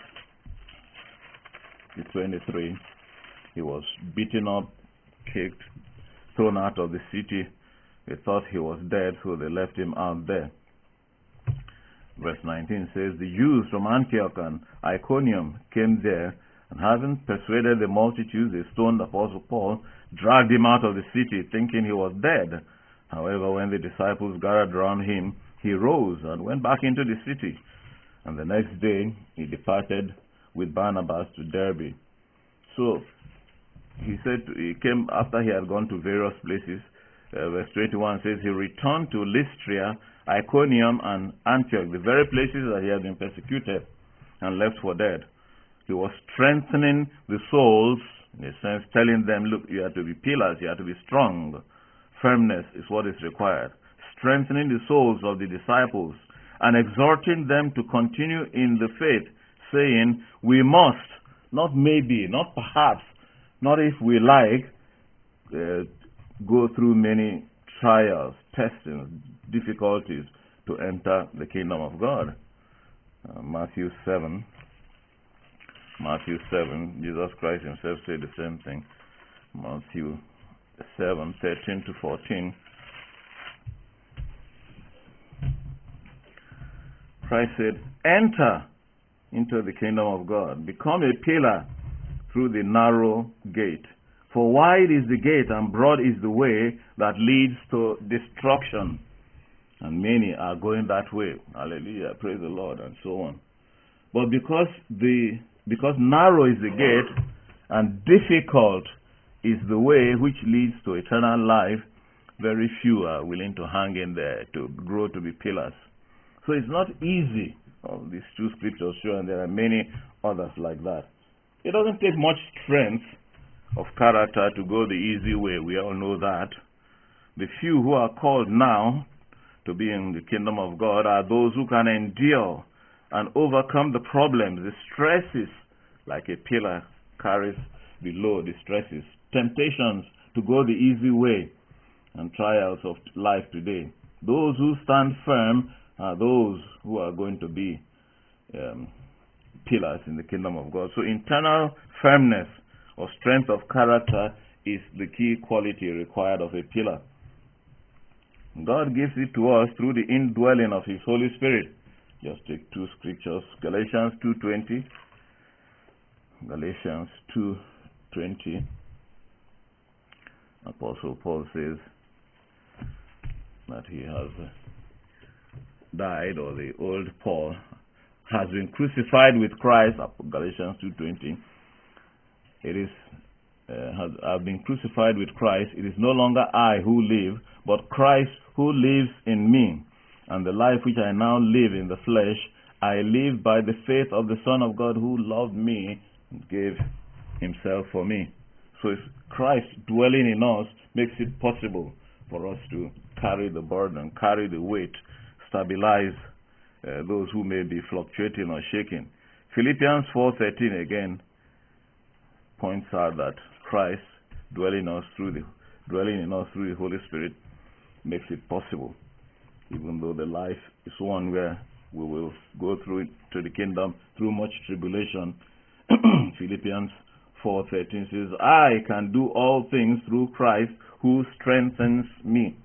to 23. He was beaten up, kicked, thrown out of the city. They thought he was dead, so they left him out there. Verse 19 says, the Jews from Antioch and Iconium came there, and having persuaded the multitudes, they stoned Apostle Paul, dragged him out of the city, thinking he was dead. However, when the disciples gathered around him, he rose and went back into the city. And the next day, he departed with Barnabas to Derbe. So, he said he came after he had gone to various places. Verse 21 says, he returned to Lystra, Iconium, and Antioch, the very places that he had been persecuted and left for dead. He was strengthening the souls, in a sense, telling them, look, you have to be pillars, you have to be strong. Firmness is what is required. Strengthening the souls of the disciples and exhorting them to continue in the faith, saying, we must, not maybe, not perhaps, not if we like, go through many trials, testings, difficulties to enter the kingdom of God. Matthew 7, Jesus Christ himself said the same thing. Matthew 7:13 to 14. Christ said, enter into the kingdom of God. Become a pillar through the narrow gate. For wide is the gate and broad is the way that leads to destruction. And many are going that way. Hallelujah. Praise the Lord, and so on. But because narrow is the gate and difficult is the way which leads to eternal life, very few are willing to hang in there, to grow to be pillars. So it's not easy. These two scriptures show, and there are many others like that. It doesn't take much strength of character to go the easy way. We all know that. The few who are called now to be in the kingdom of God are those who can endure and overcome the problems, the stresses, like a pillar carries the load, the stresses, temptations to go the easy way, and trials of life today. Those who stand firm are those who are going to be pillars in the kingdom of God. So internal firmness or strength of character is the key quality required of a pillar. God gives it to us through the indwelling of His Holy Spirit. Just take two scriptures. Galatians 2:20. Galatians 2:20. Apostle Paul says that he has died, or the old Paul has been crucified with Christ. Galatians 2:20. It is I've been crucified with Christ. It is no longer I who live, but Christ who lives in me. And the life which I now live in the flesh, I live by the faith of the Son of God who loved me and gave Himself for me. So if Christ dwelling in us makes it possible for us to carry the burden, carry the weight, stabilize those who may be fluctuating or shaking. Philippians 4:13 again points out that Christ dwelling in us through the Holy Spirit makes it possible, even though the life is one where we will go through to the kingdom through much tribulation. Philippians 4:13 says, I can do all things through Christ who strengthens me.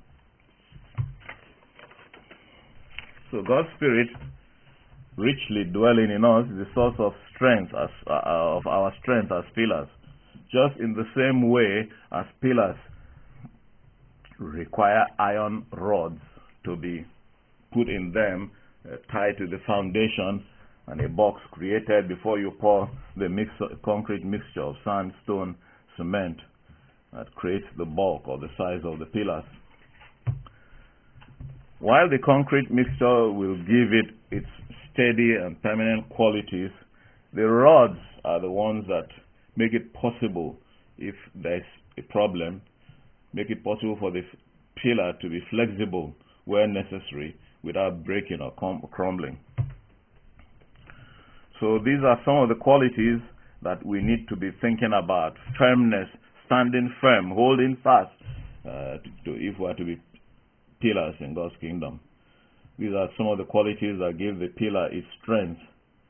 So God's Spirit richly dwelling in us is the source of strength, of our strength as pillars. Just in the same way as pillars require iron rods to be put in them, tied to the foundation, and a box created before you pour the concrete mixture of sand, stone, cement that creates the bulk or the size of the pillars. While the concrete mixture will give it its steady and permanent qualities, the rods are the ones that make it possible if there's a problem, make it possible for the pillar to be flexible where necessary without breaking or crumbling. So these are some of the qualities that we need to be thinking about. Firmness, standing firm, holding fast, if we are to be pillars in God's kingdom. These are some of the qualities that give the pillar its strength.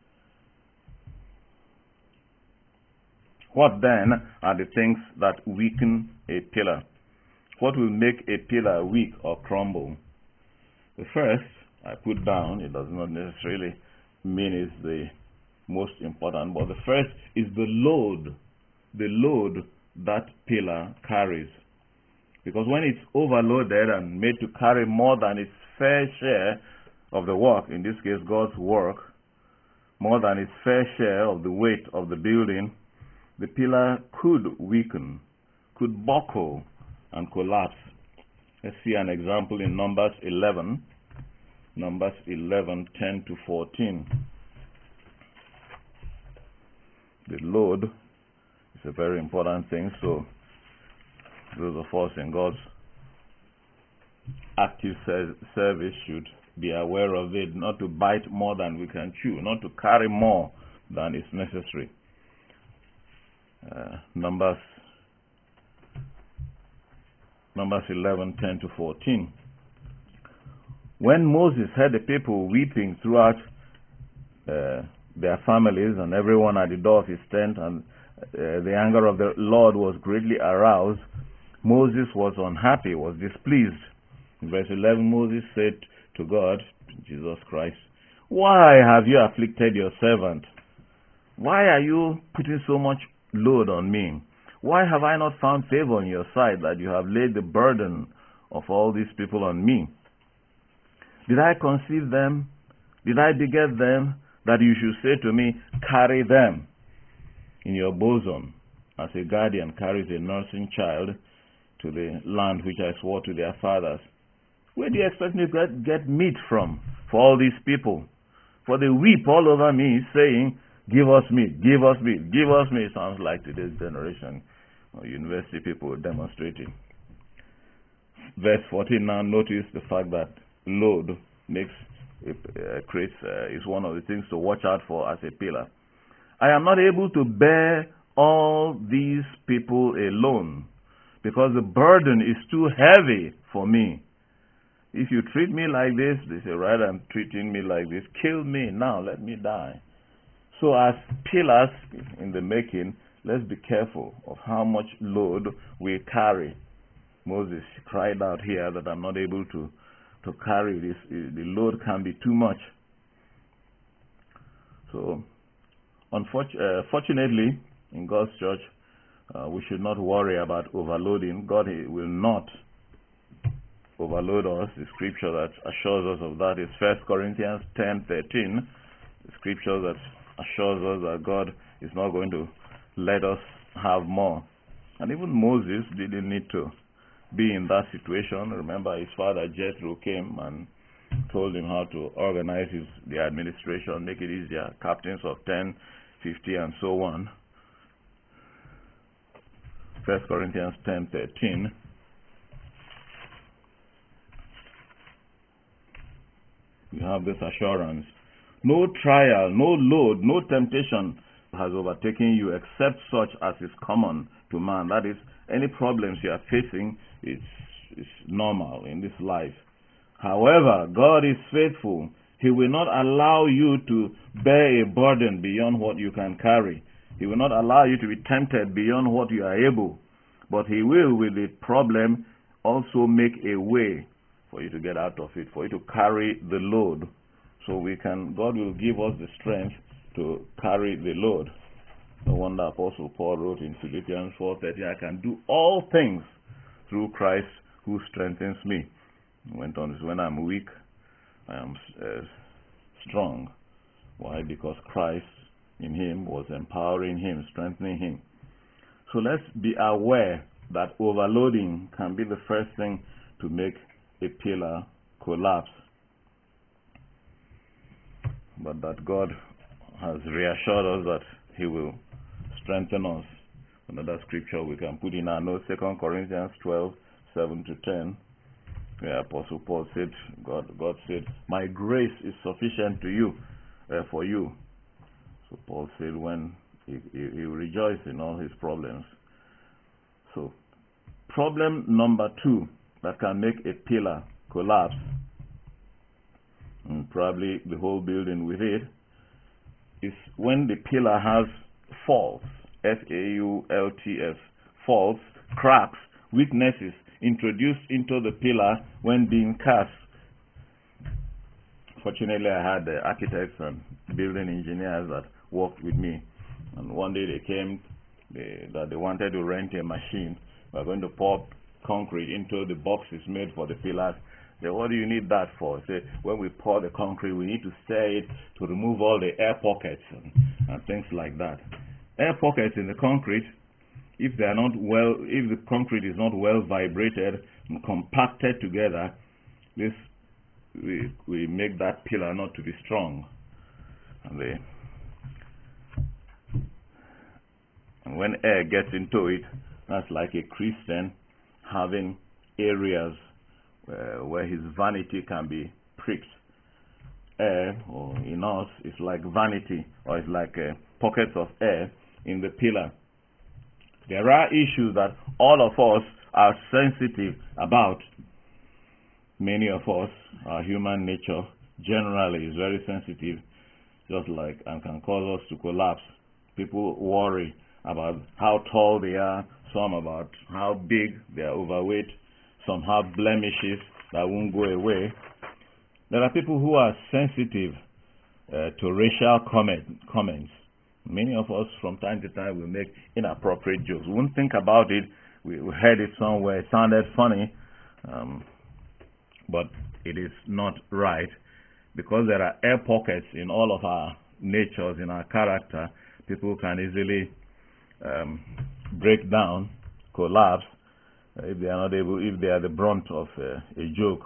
What then are the things that weaken a pillar? What will make a pillar weak or crumble? The first I put down, it does not necessarily mean it's the most important, but the first is the load that pillar carries. Because when it's overloaded and made to carry more than its fair share of the work, in this case God's work, more than its fair share of the weight of the building, the pillar could weaken, could buckle and collapse. Let's see an example in Numbers 11, 10 to 14. The load is a very important thing, so those of us in God's active service should be aware of it, not to bite more than we can chew, not to carry more than is necessary. Numbers 11, 10 to 14. When Moses heard the people weeping throughout their families and everyone at the door of his tent, and the anger of the Lord was greatly aroused, Moses was unhappy, was displeased. In verse 11, Moses said to God, Jesus Christ, "Why have you afflicted your servant? Why are you putting so much load on me? Why have I not found favor in your sight that you have laid the burden of all these people on me? Did I conceive them? Did I beget them, that you should say to me, carry them in your bosom, as a guardian carries a nursing child to the land which I swore to their fathers? Where do you expect me to get meat from for all these people? For they weep all over me, saying, give us meat, give us meat, give us meat." Sounds like today's generation, or university people demonstrating. Verse 14 now, notice the fact that load is one of the things to watch out for as a pillar. "I am not able to bear all these people alone, because the burden is too heavy for me. If you treat me like this," they say, "rather than treating me like this, kill me now, let me die." So as pillars in the making, let's be careful of how much load we carry. Moses cried out here that I'm not able to carry this. The load can be too much. So, fortunately, in God's church, we should not worry about overloading. God will not overload us. The scripture that assures us of that is 1 Corinthians 10:13. The scripture that assures us that God is not going to let us have more. And even Moses didn't need to be in that situation. Remember, his father Jethro came and told him how to organize the administration, make it easier, captains of 10, 50, and so on. 1 Corinthians 10:13. You have this assurance. No trial, no load, no temptation has overtaken you except such as is common to man. That is, any problems you are facing, it's normal in this life. However, God is faithful. He will not allow you to bear a burden beyond what you can carry. He will not allow you to be tempted beyond what you are able. But He will, with the problem, also make a way for you to get out of it, for you to carry the load. So God will give us the strength to carry the load. No wonder Apostle Paul wrote in Philippians 4:13, "I can do all things through Christ who strengthens me." He went on, "When I'm weak, I am strong." Why? Because Christ in him was empowering him, strengthening him. So let's be aware that overloading can be the first thing to make a pillar collapse. But that God has reassured us that He will strengthen us Another scripture we can put in our notes, 2 Corinthians 12, 7 to 10. Where Apostle Paul said, God said, my grace is sufficient to you, for you. So Paul said when he rejoiced in all his problems. So problem number 2 that can make a pillar collapse, and probably the whole building with it, is when the pillar has faults, F-A-U-L-T-S, faults, cracks, weaknesses introduced into the pillar when being cast. Fortunately, I had architects and building engineers that worked with me, and one day they came that they wanted to rent a machine. We're going to pour concrete into the boxes made for the pillars. They said, what do you need that for? I said, when we pour the concrete, we need to stir it to remove all the air pockets and things like that. Air pockets in the concrete, if they are not well, if the concrete is not well vibrated and compacted together, we make that pillar not to be strong. And when air gets into it, that's like a Christian having areas where his vanity can be pricked. Air, or in us, is like vanity, or it's like pockets of air in the pillar. There are issues that all of us are sensitive about. Many of us, our human nature generally is very sensitive, just like, and can cause us to collapse. People worry about how tall they are, some about how big they are, overweight, some have blemishes that won't go away. There are people who are sensitive to racial comments. Many of us from time to time will make inappropriate jokes. We won't think about it. We heard it somewhere. It sounded funny. But it is not right, because there are air pockets in all of our natures, in our character. People can easily break down, collapse, if they are not able, if they are the brunt of a joke.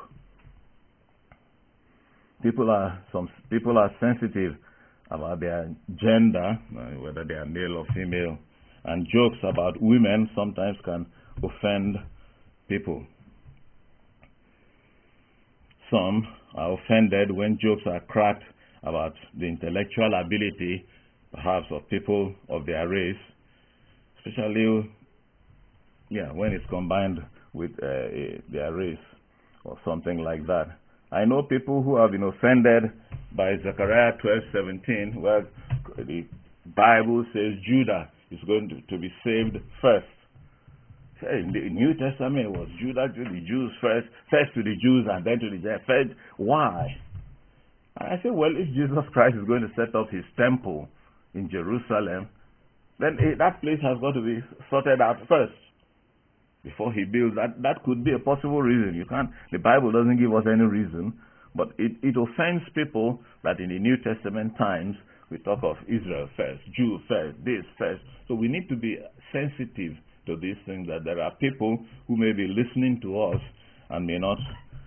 Some people are sensitive about their gender, whether they are male or female, and jokes about women sometimes can offend people. Some are offended when jokes are cracked about the intellectual ability, perhaps, of people of their race, especially when it's combined with their race or something like that. I know people who have been offended by Zechariah 12:17, where the Bible says Judah is going to be saved first. In the New Testament, it was Judah to the Jews first to the Jews and then to the Gentiles. Why? And I say, well, if Jesus Christ is going to set up his temple in Jerusalem, then that place has got to be sorted out first before he builds. That could be a possible reason. The Bible doesn't give us any reason, but it offends people that in the New Testament times we talk of Israel first, Jew first, this first. So we need to be sensitive to these things, that there are people who may be listening to us and may not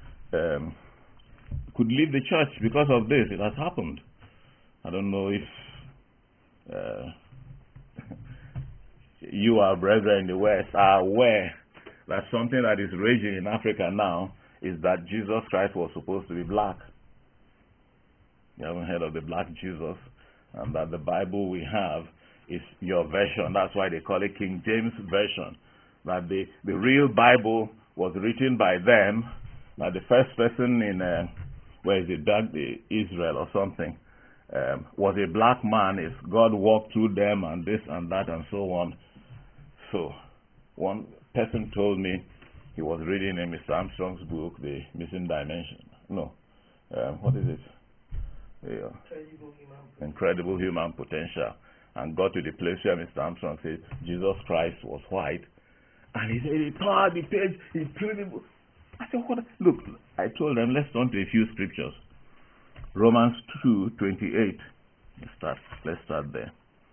could leave the church because of this. It has happened. I don't know if you, our brethren in the West, are aware that something that is raging in Africa now is that Jesus Christ was supposed to be black. You haven't heard of the black Jesus? And that the Bible we have is your version. That's why they call it King James Version. That the real Bible was written by them. That the first person in Israel or something was a black man. Is God walked through them and this and that and so on. So one person told me he was reading in Mr. Armstrong's book, The Missing Dimension. No, what is it? Incredible Human Potential. And got to the place where Mr. Armstrong said Jesus Christ was white. And he said, he tore the page, he threw the book. I said, what? Look, I told them, let's turn to a few scriptures. Romans 2:28. Let's start there.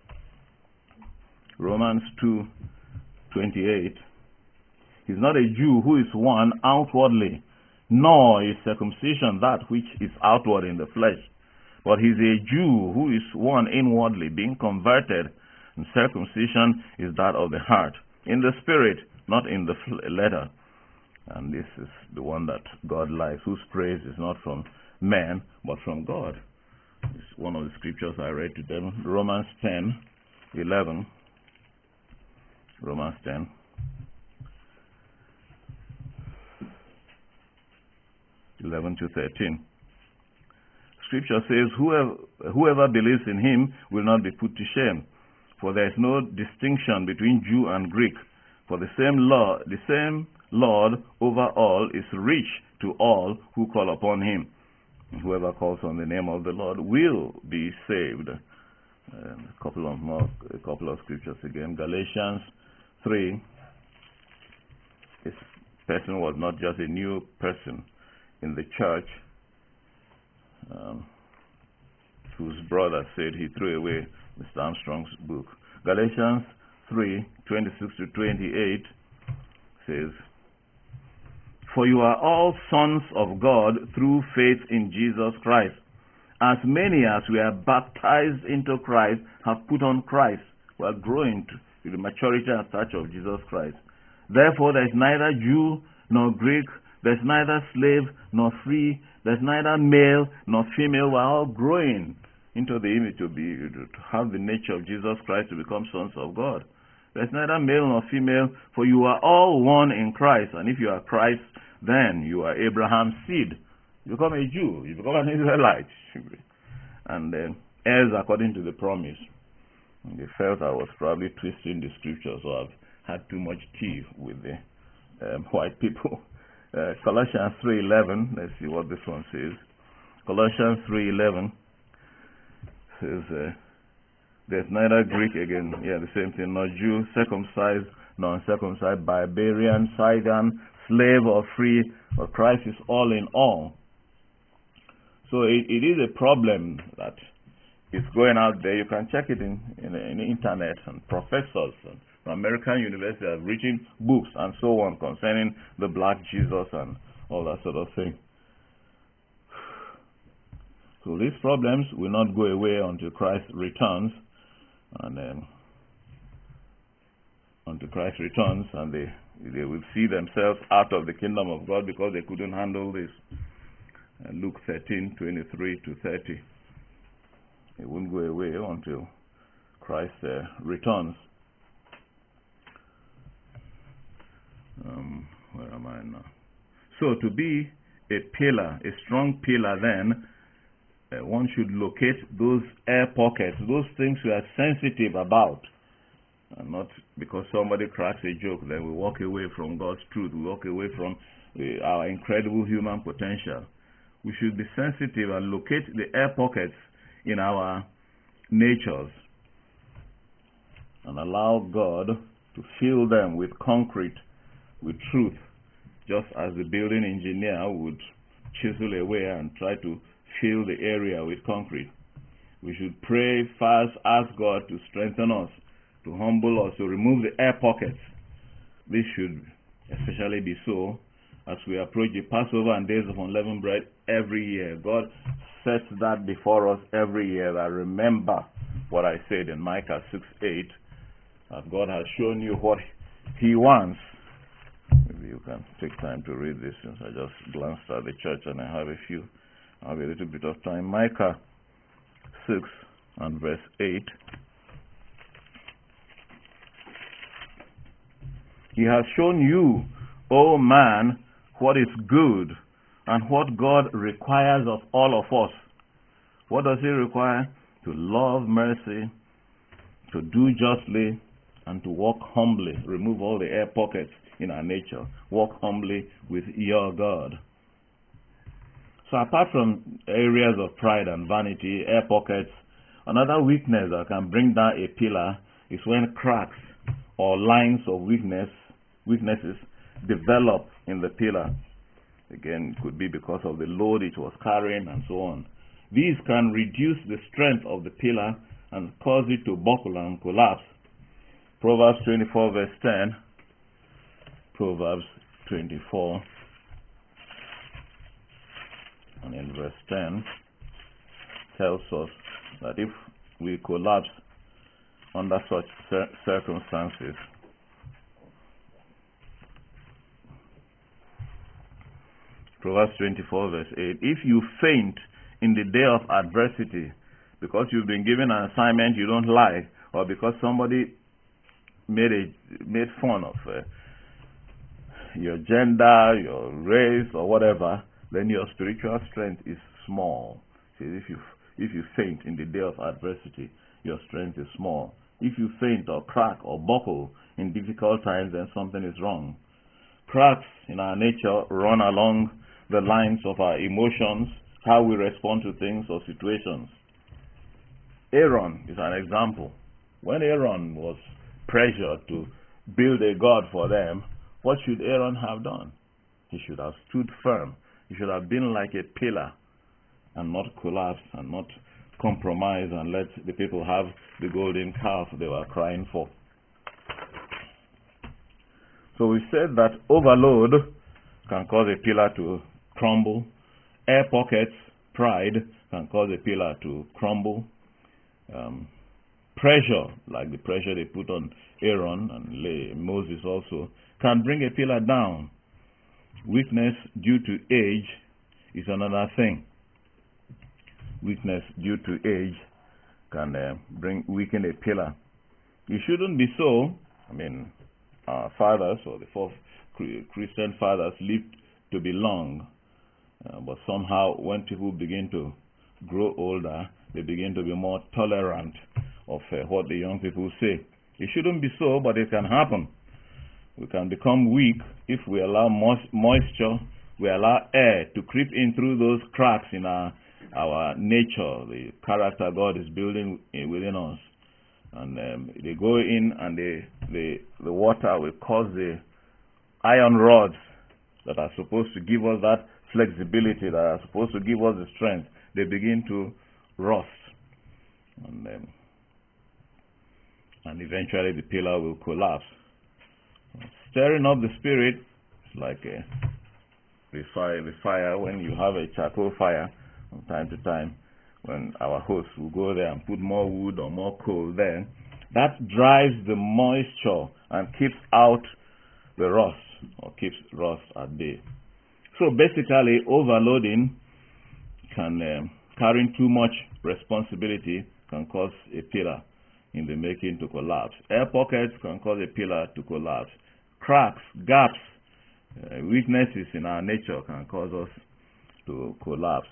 Romans 2:28. He's not a Jew who is one outwardly, nor is circumcision that which is outward in the flesh. But he's a Jew who is one inwardly, being converted And circumcision is that of the heart, in the spirit, not in the letter. And this is the one that God likes, whose praise is not from men, but from God. It's one of the scriptures I read to them. Romans 10:11. Romans 10. 11 to 13. Scripture says, whoever believes in him will not be put to shame, for there is no distinction between Jew and Greek, for the same Lord over all is rich to all who call upon him. And whoever calls on the name of the Lord will be saved. A couple of scriptures again. Galatians 3. This person was not just a new person in the church, whose brother said he threw away Mr. Armstrong's book. Galatians 3:26 to 28 says, "For you are all sons of God through faith in Jesus Christ. As many as we are baptized into Christ have put on Christ." We are growing to the maturity and stature of Jesus Christ. "Therefore there is neither Jew nor Greek, there is neither slave nor free, there is neither male nor female." We are all growing into the image to have the nature of Jesus Christ, to become sons of God. There is neither male nor female, for you are all one in Christ. And if you are Christ, then you are Abraham's seed. You become a Jew, you become an Israelite, and heirs according to the promise. And they felt I was probably twisting the scriptures, so I've had too much tea with the white people. Colossians 3:11. Let's see what this one says. Colossians 3:11 says, "There's neither Greek," again, the same thing, "nor Jew, circumcised, nor uncircumcised, barbarian, Scythian, slave or free, but Christ is all in all." So it is a problem that is going out there. You can check it in the internet, and professors from American universities have written books and so on concerning the black Jesus and all that sort of thing. So these problems will not go away until Christ returns, and then they will see themselves out of the kingdom of God because they couldn't handle this. Luke 13:23 to 30. It won't go away until Christ returns. Where am I now? So to be a pillar, a strong pillar, then one should locate those air pockets, those things we are sensitive about, and not because somebody cracks a joke then we walk away from God's truth, we walk away from our incredible human potential. We should be sensitive and locate the air pockets in our natures and allow God to fill them with concrete, with truth, just as the building engineer would chisel away and try to fill the area with concrete. We should pray, fast, ask God to strengthen us, to humble us, to remove the air pockets. This should especially be so as we approach the Passover and Days of Unleavened Bread every year. God sets that before us every year. I remember what I said in Micah 6:8, that God has shown you what He wants. Maybe you can take time to read this, since I just glanced at the church and I have a little bit of time. Micah 6 and verse 8. "He has shown you, O man, what is good and what God requires of all of us." What does He require? To love mercy, to do justly, and to walk humbly. Remove all the air pockets in our nature. Walk humbly with your God. So apart from areas of pride and vanity, air pockets, another weakness that can bring down a pillar is when cracks or lines of weaknesses develop in the pillar. Again, it could be because of the load it was carrying and so on. These can reduce the strength of the pillar and cause it to buckle and collapse. Proverbs 24 verse 10. Proverbs 24 and in verse 10 tells us that if we collapse under such circumstances. Proverbs 24 verse 8. If you faint in the day of adversity, because you've been given an assignment you don't like, or because somebody made fun of your gender, your race, or whatever, then your spiritual strength is small. See, if you faint in the day of adversity, your strength is small. If you faint or crack or buckle in difficult times, then something is wrong. Cracks in our nature run along the lines of our emotions, how we respond to things or situations. Aaron is an example. When Aaron was pressured to build a god for them, what should Aaron have done? He should have stood firm. He should have been like a pillar and not collapse and not compromise and let the people have the golden calf they were crying for. So we said that overload can cause a pillar to crumble. Air pockets, pride, can cause a pillar to crumble. Pressure, like the pressure they put on Aaron and Moses also, can bring a pillar down. Weakness due to age is another thing. Weakness due to age can weaken a pillar. It shouldn't be so. I mean, our fathers, or the fourth Christian fathers, lived to be long. But somehow when people begin to grow older, they begin to be more tolerant of what the young people say. It shouldn't be so, but it can happen. We can become weak if we allow moisture, we allow air to creep in through those cracks in our nature, the character God is building within us. And they go in and the water will cause the iron rods that are supposed to give us that flexibility, that are supposed to give us the strength. They begin to rust. And eventually the pillar will collapse. Stirring up the spirit is like the fire when you have a charcoal fire from time to time, when our host will go there and put more wood or more coal there. That drives the moisture and keeps out the rust, or keeps rust at bay. So basically, overloading carrying too much responsibility can cause a pillar in the making to collapse. Air pockets can cause a pillar to collapse. Cracks, gaps, weaknesses in our nature can cause us to collapse.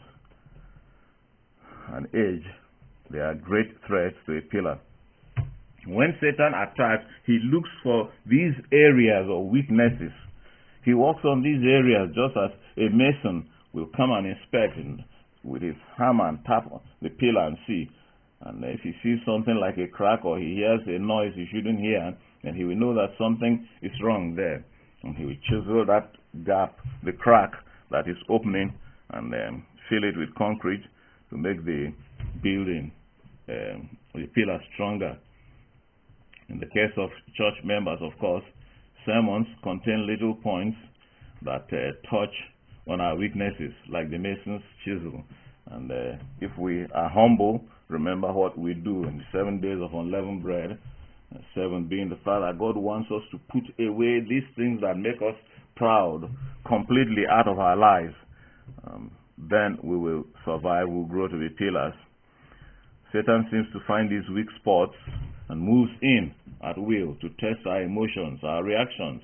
And age, they are great threats to a pillar. When Satan attacks, he looks for these areas of weaknesses. He works on these areas just as a mason will come and inspect with his hammer and tap the pillar and see. And if he sees something like a crack, or he hears a noise he shouldn't hear, then he will know that something is wrong there. And he will chisel that gap, the crack that is opening, and fill it with concrete to make the building, the pillar stronger. In the case of church members, of course, sermons contain little points that touch on our weaknesses, like the mason's chisel. And if we are humble, remember what we do in the 7 days of unleavened bread, 7 being the fact that God wants us to put away these things that make us proud completely out of our lives. Then we will survive, we'll grow to be pillars. Satan seems to find these weak spots and moves in at will to test our emotions, our reactions.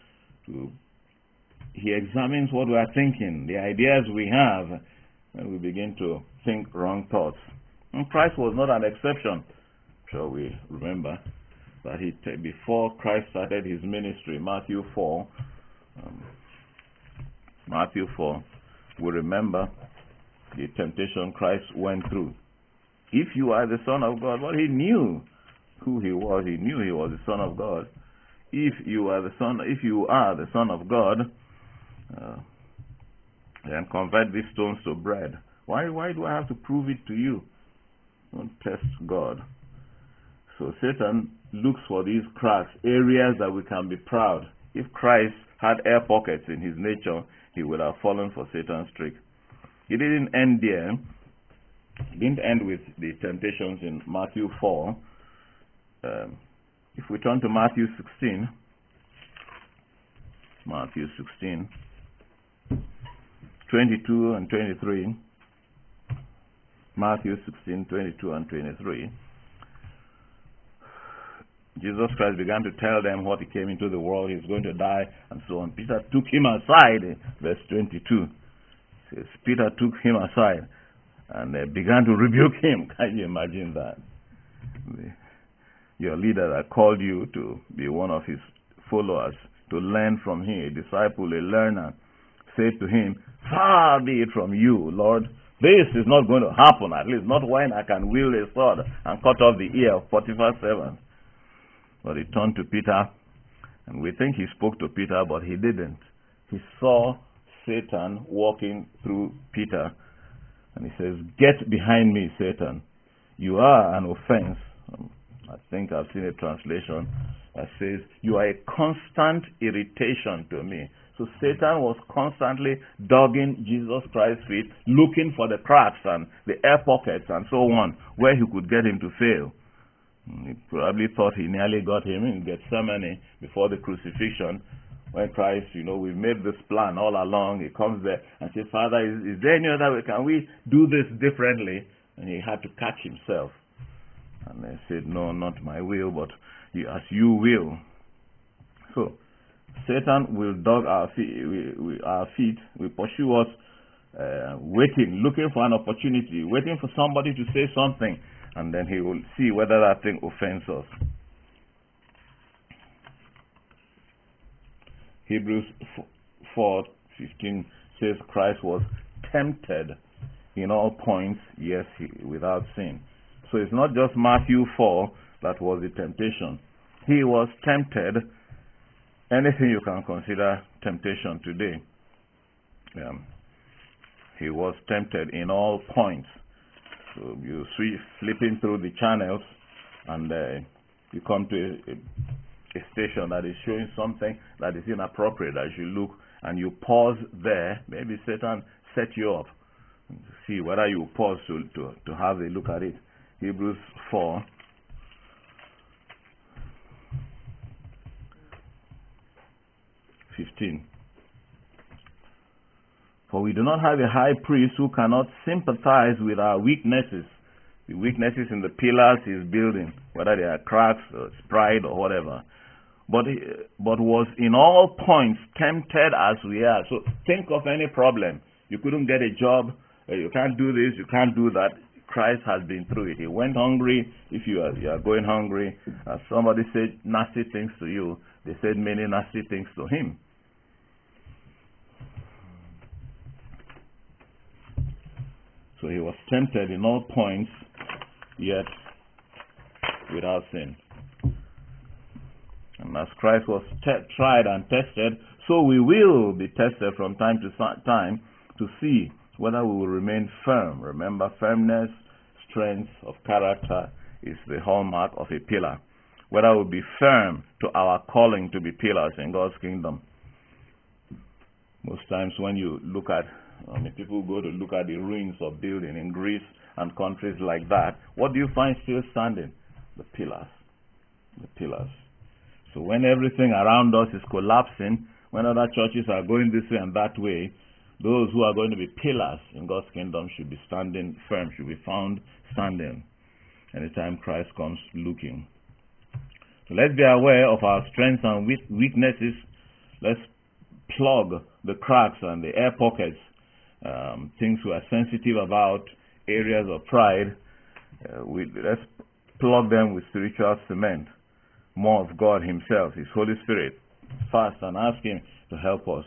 He examines what we are thinking, the ideas we have, and we begin to think wrong thoughts. And Christ was not an exception. Shall we remember that before Christ started his ministry, Matthew 4, we remember the temptation Christ went through. If you are the Son of God, well, he knew who he was. He knew he was the Son of God. If you are the Son of God, then convert these stones to bread. Why do I have to prove it to you? Don't test God. So Satan looks for these cracks, areas that we can be proud. If Christ had air pockets in his nature, he would have fallen for Satan's trick. He didn't end there. He didn't end with the temptations in Matthew 4. If we turn to Matthew 16, Matthew 16, 22 and 23, Matthew 16, 22 and 23, Jesus Christ began to tell them what he came into the world, he's going to die, and so on. Peter took him aside, verse 22. Says, Peter took him aside and began to rebuke him. Can you imagine that? Your leader that called you to be one of his followers, to learn from him, a disciple, a learner, said to him, far be it from you, Lord. This is not going to happen, at least not when I can wield a sword and cut off the ear of Potiphar's servant. But he turned to Peter, and we think he spoke to Peter, but he didn't. He saw Satan walking through Peter, and he says, get behind me, Satan. You are an offense. I think I've seen a translation that says, you are a constant irritation to me. So Satan was constantly dogging Jesus Christ's feet, looking for the cracks and the air pockets and so on, where he could get him to fail. He probably thought he nearly got him in Gethsemane before the crucifixion, when Christ, we've made this plan all along. He comes there and says, Father, is there any other way? Can we do this differently? And he had to catch himself. And they said, no, not my will, but as you will. So, Satan will dog our feet, will pursue us, waiting, looking for an opportunity, waiting for somebody to say something, and then he will see whether that thing offends us. Hebrews 4:15 says Christ was tempted in all points, yes, without sin. So it's not just Matthew 4 that was the temptation. He was tempted. Anything you can consider temptation today. He was tempted in all points. So you see, flipping through the channels, and you come to a station that is showing something that is inappropriate. As you look and you pause there, maybe Satan set you up to see whether you pause to have a look at it. Hebrews 4. For we do not have a high priest who cannot sympathize with our weaknesses. The weaknesses in the pillars he is building, whether they are cracks or pride or whatever. But was in all points tempted as we are. So think of any problem. You couldn't get a job, you can't do this, you can't do that. Christ has been through it. He went hungry. If you are going hungry, somebody said nasty things to you, they said many nasty things to him. So he was tempted in all points, yet without sin. And as Christ was tried and tested, so we will be tested from time to time to see whether we will remain firm. Remember, firmness, strength of character is the hallmark of a pillar. Whether we'll be firm to our calling to be pillars in God's kingdom. Most times when you look at, people go to look at the ruins of building in Greece and countries like that, what do you find still standing? The pillars. The pillars. So when everything around us is collapsing, when other churches are going this way and that way, those who are going to be pillars in God's kingdom should be standing firm, should be found standing anytime Christ comes looking. So let's be aware of our strengths and weaknesses. Let's plug the cracks and the air pockets, things we are sensitive about, areas of pride. Let's plug them with spiritual cement. More of God himself, his Holy Spirit. Fast and ask him to help us.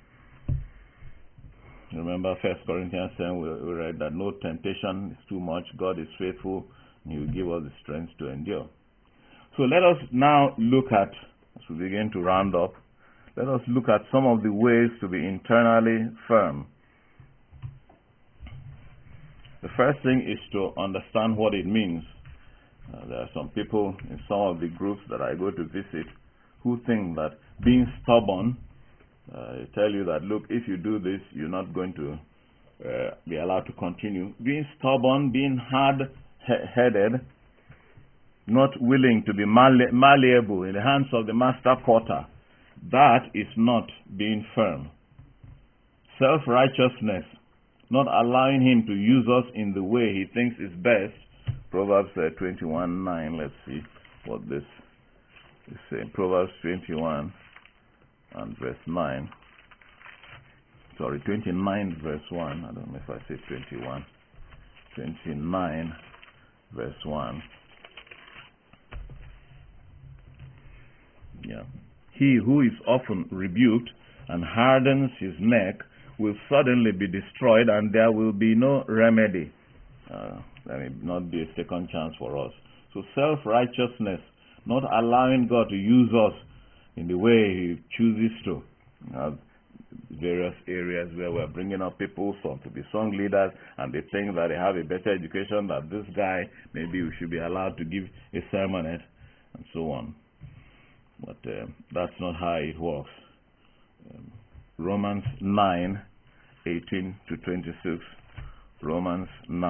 Remember 1 Corinthians 10, we read that no temptation is too much. God is faithful, and he will give us the strength to endure. So let us now look at, as we begin to round up, let us look at some of the ways to be internally firm. The first thing is to understand what it means. There are some people in some of the groups that I go to visit who think that being stubborn, tell you that, look, if you do this, you're not going to be allowed to continue. Being stubborn, being hard-headed, not willing to be malleable in the hands of the master potter, that is not being firm. Self-righteousness, not allowing him to use us in the way he thinks is best. Proverbs 21:9. Let's see what this is saying. Proverbs 21 and verse 9. Sorry, 29 verse 1. I don't know if I said 21. 29 verse 1. Yeah. He who is often rebuked and hardens his neck will suddenly be destroyed, and there will be no remedy. There may not be a second chance for us. So self-righteousness, not allowing God to use us in the way he chooses to. Various areas where we're bringing up people, some to be song leaders, and they think that they have a better education than this guy. Maybe we should be allowed to give a sermonette, and so on. But that's not how it works. Romans 9:18 to 26. Romans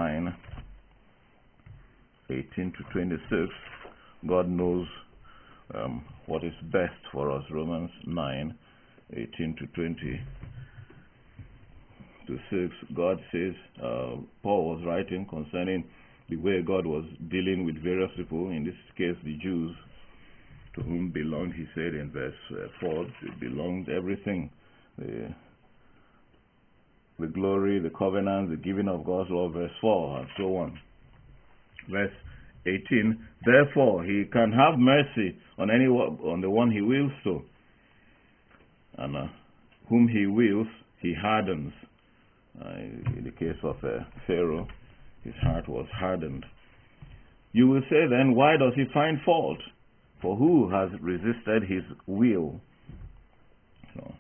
9:18 to 26. God knows what is best for us. Romans 9:18 to 26. God says, Paul was writing concerning the way God was dealing with various people, in this case the Jews, to whom belonged, he said in verse 4, it belonged everything. The glory, the covenant, the giving of God's law, verse 4, and so on. Verse 18, therefore he can have mercy on the one he wills to, and whom he wills, he hardens. In the case of Pharaoh, his heart was hardened. You will say then, why does he find fault? For who has resisted his will? So,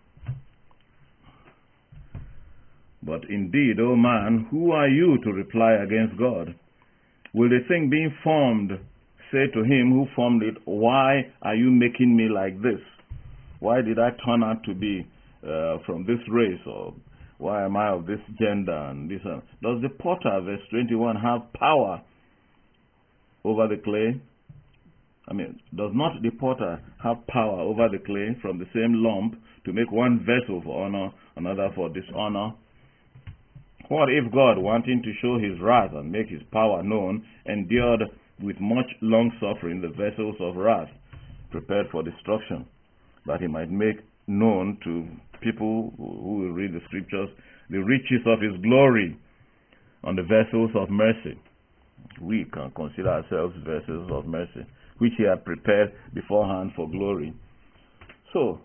but indeed, O man, who are you to reply against God? Will the thing being formed say to him who formed it, why are you making me like this? Why did I turn out to be from this race? Or why am I of this gender? And this? Does the potter, verse 21, have power over the clay? Does not the potter have power over the clay from the same lump to make one vessel for honor, another for dishonor? What if God, wanting to show his wrath and make his power known, endured with much long suffering the vessels of wrath prepared for destruction, that he might make known to people who will read the scriptures the riches of his glory on the vessels of mercy? We can consider ourselves vessels of mercy, which he had prepared beforehand for glory. So,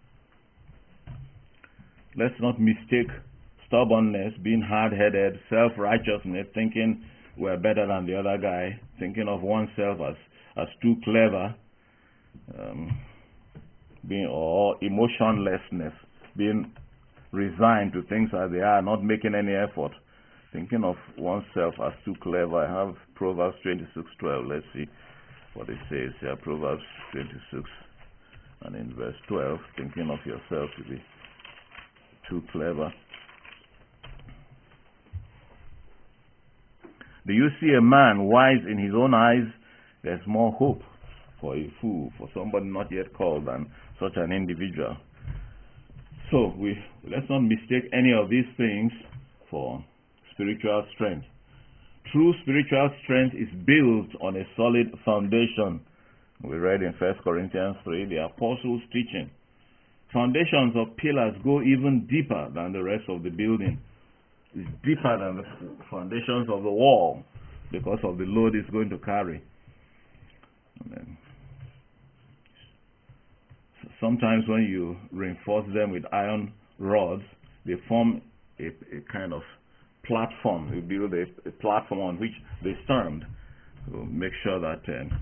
let's not mistake stubbornness, being hard-headed, self-righteousness, thinking we're better than the other guy, thinking of oneself as too clever, or emotionlessness, being resigned to things as they are, not making any effort, thinking of oneself as too clever. I have Proverbs 26:12. Let's see what it says here. Proverbs 26 and in verse 12, thinking of yourself to be too clever. Do you see a man wise in his own eyes? There's more hope for a fool, for somebody not yet called, than such an individual. So let's not mistake any of these things for spiritual strength. True spiritual strength is built on a solid foundation. We read in 1 Corinthians 3, the apostles' teaching. Foundations of pillars go even deeper than the rest of the building. It's deeper than the foundations of the wall because of the load it's going to carry. Sometimes when you reinforce them with iron rods, they form a kind of platform. You build a platform on which they stand to make sure that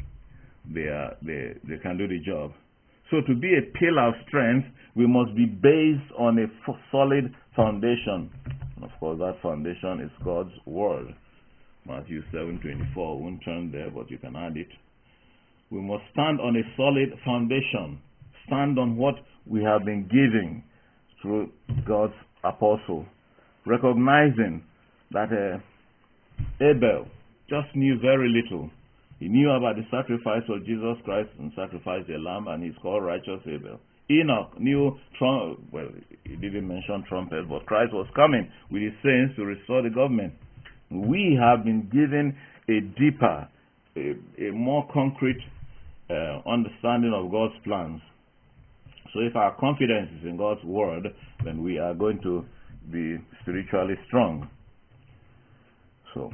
they can do the job. So to be a pillar of strength, we must be based on a solid foundation. And of course, that foundation is God's Word. Matthew 7:24. We won't turn there, but you can add it. We must stand on a solid foundation. Stand on what we have been given through God's apostle. Recognizing that Abel just knew very little. He knew about the sacrifice of Jesus Christ and sacrificed a lamb, and he's called righteous Abel. Enoch knew, well, he didn't mention trumpet, but Christ was coming with his saints to restore the government. We have been given a deeper, a more concrete understanding of God's plans. So if our confidence is in God's word, then we are going to be spiritually strong. So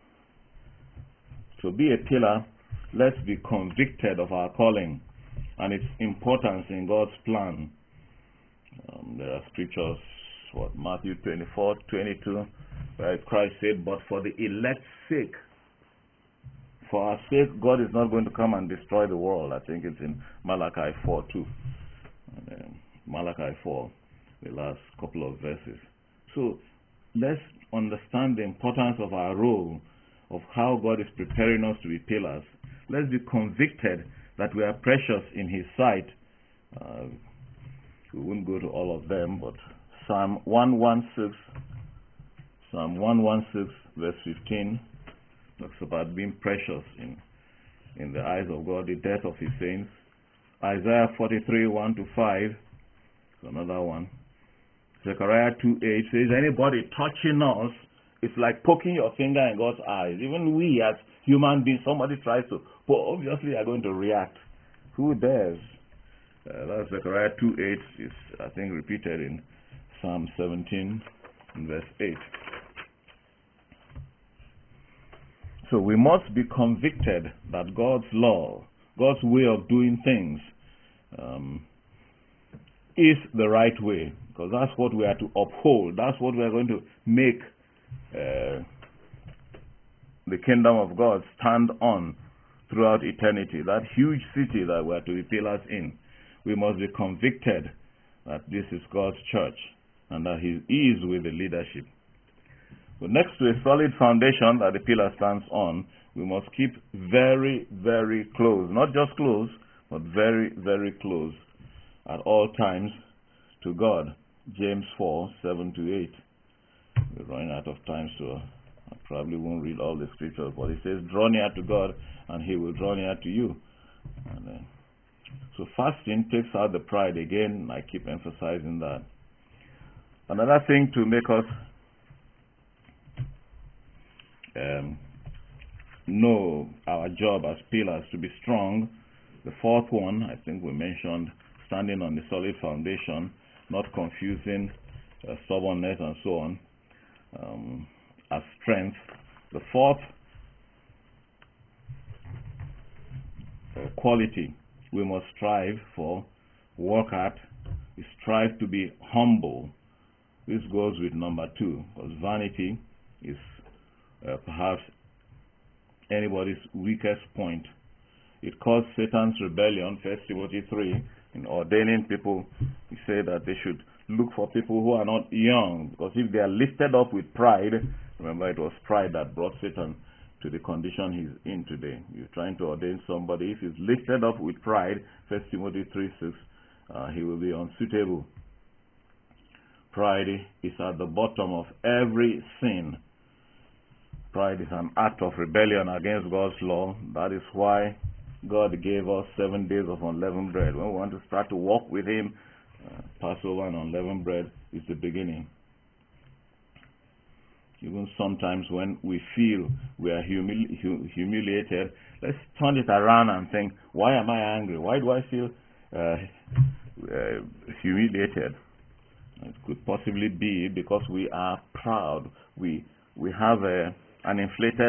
to be a pillar, let's be convicted of our calling and its importance in God's plan. There are scriptures, Matthew 24:22, where Christ said, "But for the elect's sake, for our sake, God is not going to come and destroy the world." I think it's in Malachi 4 too. Malachi 4, the last couple of verses. So let's understand the importance of our role, of how God is preparing us to be pillars. Let's be convicted that we are precious in His sight. We won't go to all of them, but Psalm 116, verse 15, talks about being precious in the eyes of God, the death of His saints. Isaiah 43, 1-5, is another one. Zechariah 2:8 says, anybody touching us, it's like poking your finger in God's eyes. Even we as human beings, somebody tries to, but obviously are going to react. Who dares? That's Zechariah 2:8 is, I think, repeated in Psalm 17, verse 8. So we must be convicted that God's law, God's way of doing things, is the right way, because that's what we are to uphold. That's what we are going to make the kingdom of God stand on throughout eternity. That huge city that we are to be pillars in. We must be convicted that this is God's church and that He is with the leadership. So next to a solid foundation that the pillar stands on, we must keep very, very close. Not just close, but very, very close at all times to God. James 4, 7-8. We're running out of time, so I probably won't read all the scriptures, but it says, draw near to God, and He will draw near to you. And, so fasting takes out the pride. Again, I keep emphasizing that. Another thing to make us know our job as pillars to be strong. The fourth one, I think we mentioned, standing on the solid foundation, not confusing stubbornness and so on as strength. The fourth quality we must strive for, work at, is strive to be humble. This goes with number 2, because vanity is perhaps anybody's weakest point. It caused Satan's rebellion, 1 Timothy 3, in ordaining people. He said that they should look for people who are not young, because if they are lifted up with pride, remember it was pride that brought Satan to the condition he's in today. You're trying to ordain somebody. If he's lifted up with pride, 1 Timothy 3:6, he will be unsuitable. Pride is at the bottom of every sin. Pride is an act of rebellion against God's law. That is why God gave us 7 days of unleavened bread. When we want to start to walk with Him, Passover and unleavened bread is the beginning. Even sometimes when we feel we are humiliated, let's turn it around and think, why am I angry? Why do I feel humiliated? It could possibly be because we are proud. We have an inflated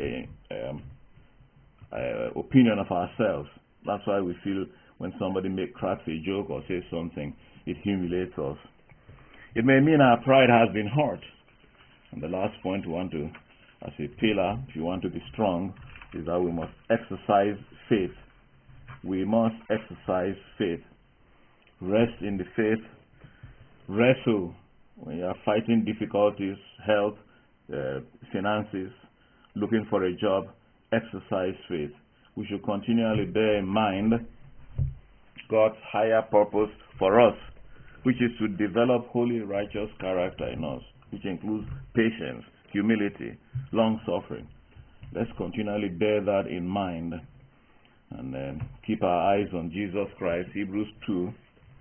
opinion of ourselves. That's why we feel when somebody cracks a joke or says something, it humiliates us. It may mean our pride has been hurt. And the last point we want to, as a pillar, if you want to be strong, is that we must exercise faith. We must exercise faith. Rest in the faith. Wrestle when you are fighting difficulties, health, finances, looking for a job. Exercise faith. We should continually bear in mind God's higher purpose for us, which is to develop holy, righteous character in us, which includes patience, humility, long-suffering. Let's continually bear that in mind and keep our eyes on Jesus Christ. Hebrews 2,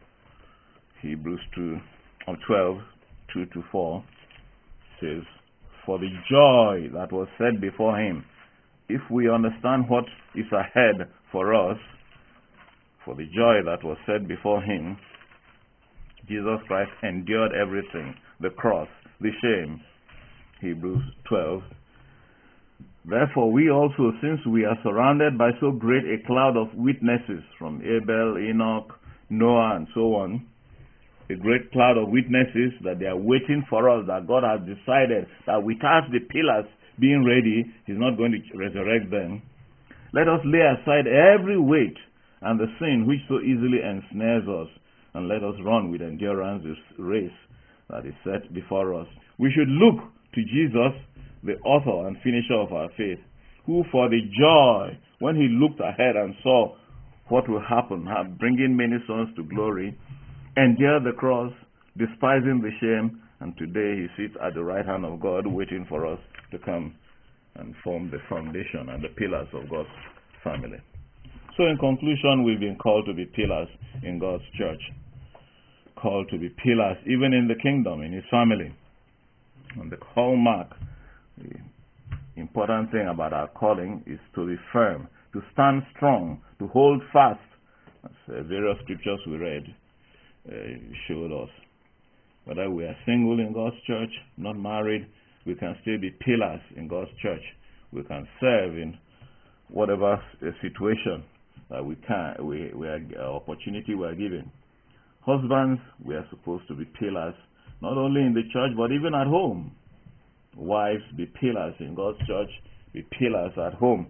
12, 2 to 4 says, for the joy that was set before him. If we understand what is ahead for us, for the joy that was set before him, Jesus Christ endured everything, the cross, the shame. Hebrews 12. Therefore we also, since we are surrounded by so great a cloud of witnesses, from Abel, Enoch, Noah, and so on, a great cloud of witnesses that they are waiting for us, that God has decided that without the pillars being ready, he's not going to resurrect them. Let us lay aside every weight and the sin which so easily ensnares us, and let us run with endurance this race that is set before us. We should look to Jesus, the author and finisher of our faith, who for the joy, when he looked ahead and saw what will happen, bringing many sons to glory, endured the cross, despising the shame, and today he sits at the right hand of God, waiting for us to come and form the foundation and the pillars of God's family. So in conclusion, we've been called to be pillars in God's church, called to be pillars even in the kingdom, in his family. And the hallmark, the important thing about our calling is to be firm, to stand strong, to hold fast. As various scriptures we read showed us. Whether we are single in God's church, not married, we can still be pillars in God's church. We can serve in whatever situation that we can, opportunity we are given. Husbands, we are supposed to be pillars, not only in the church, but even at home. Wives, be pillars in God's church, be pillars at home.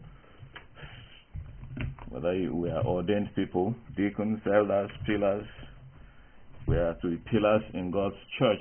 Whether we are ordained people, deacons, elders, pillars, we are to be pillars in God's church.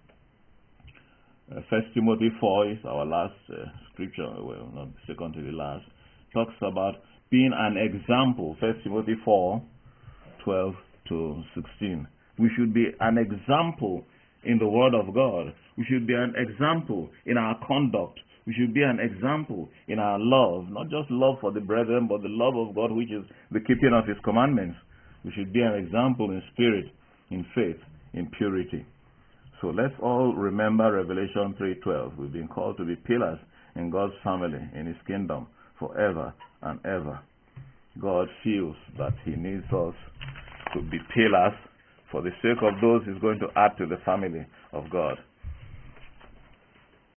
1 Timothy 4 is our last scripture, well, not second to the last, talks about being an example. 1 Timothy 4, 12 to 16. We should be an example in the Word of God. We should be an example in our conduct. We should be an example in our love, not just love for the brethren, but the love of God, which is the keeping of his commandments. We should be an example in spirit, in faith, in purity. So let's all remember Revelation 3:12. We've been called to be pillars in God's family, in his kingdom, forever and ever. God feels that he needs us to be pillars for the sake of those he's going to add to the family of God.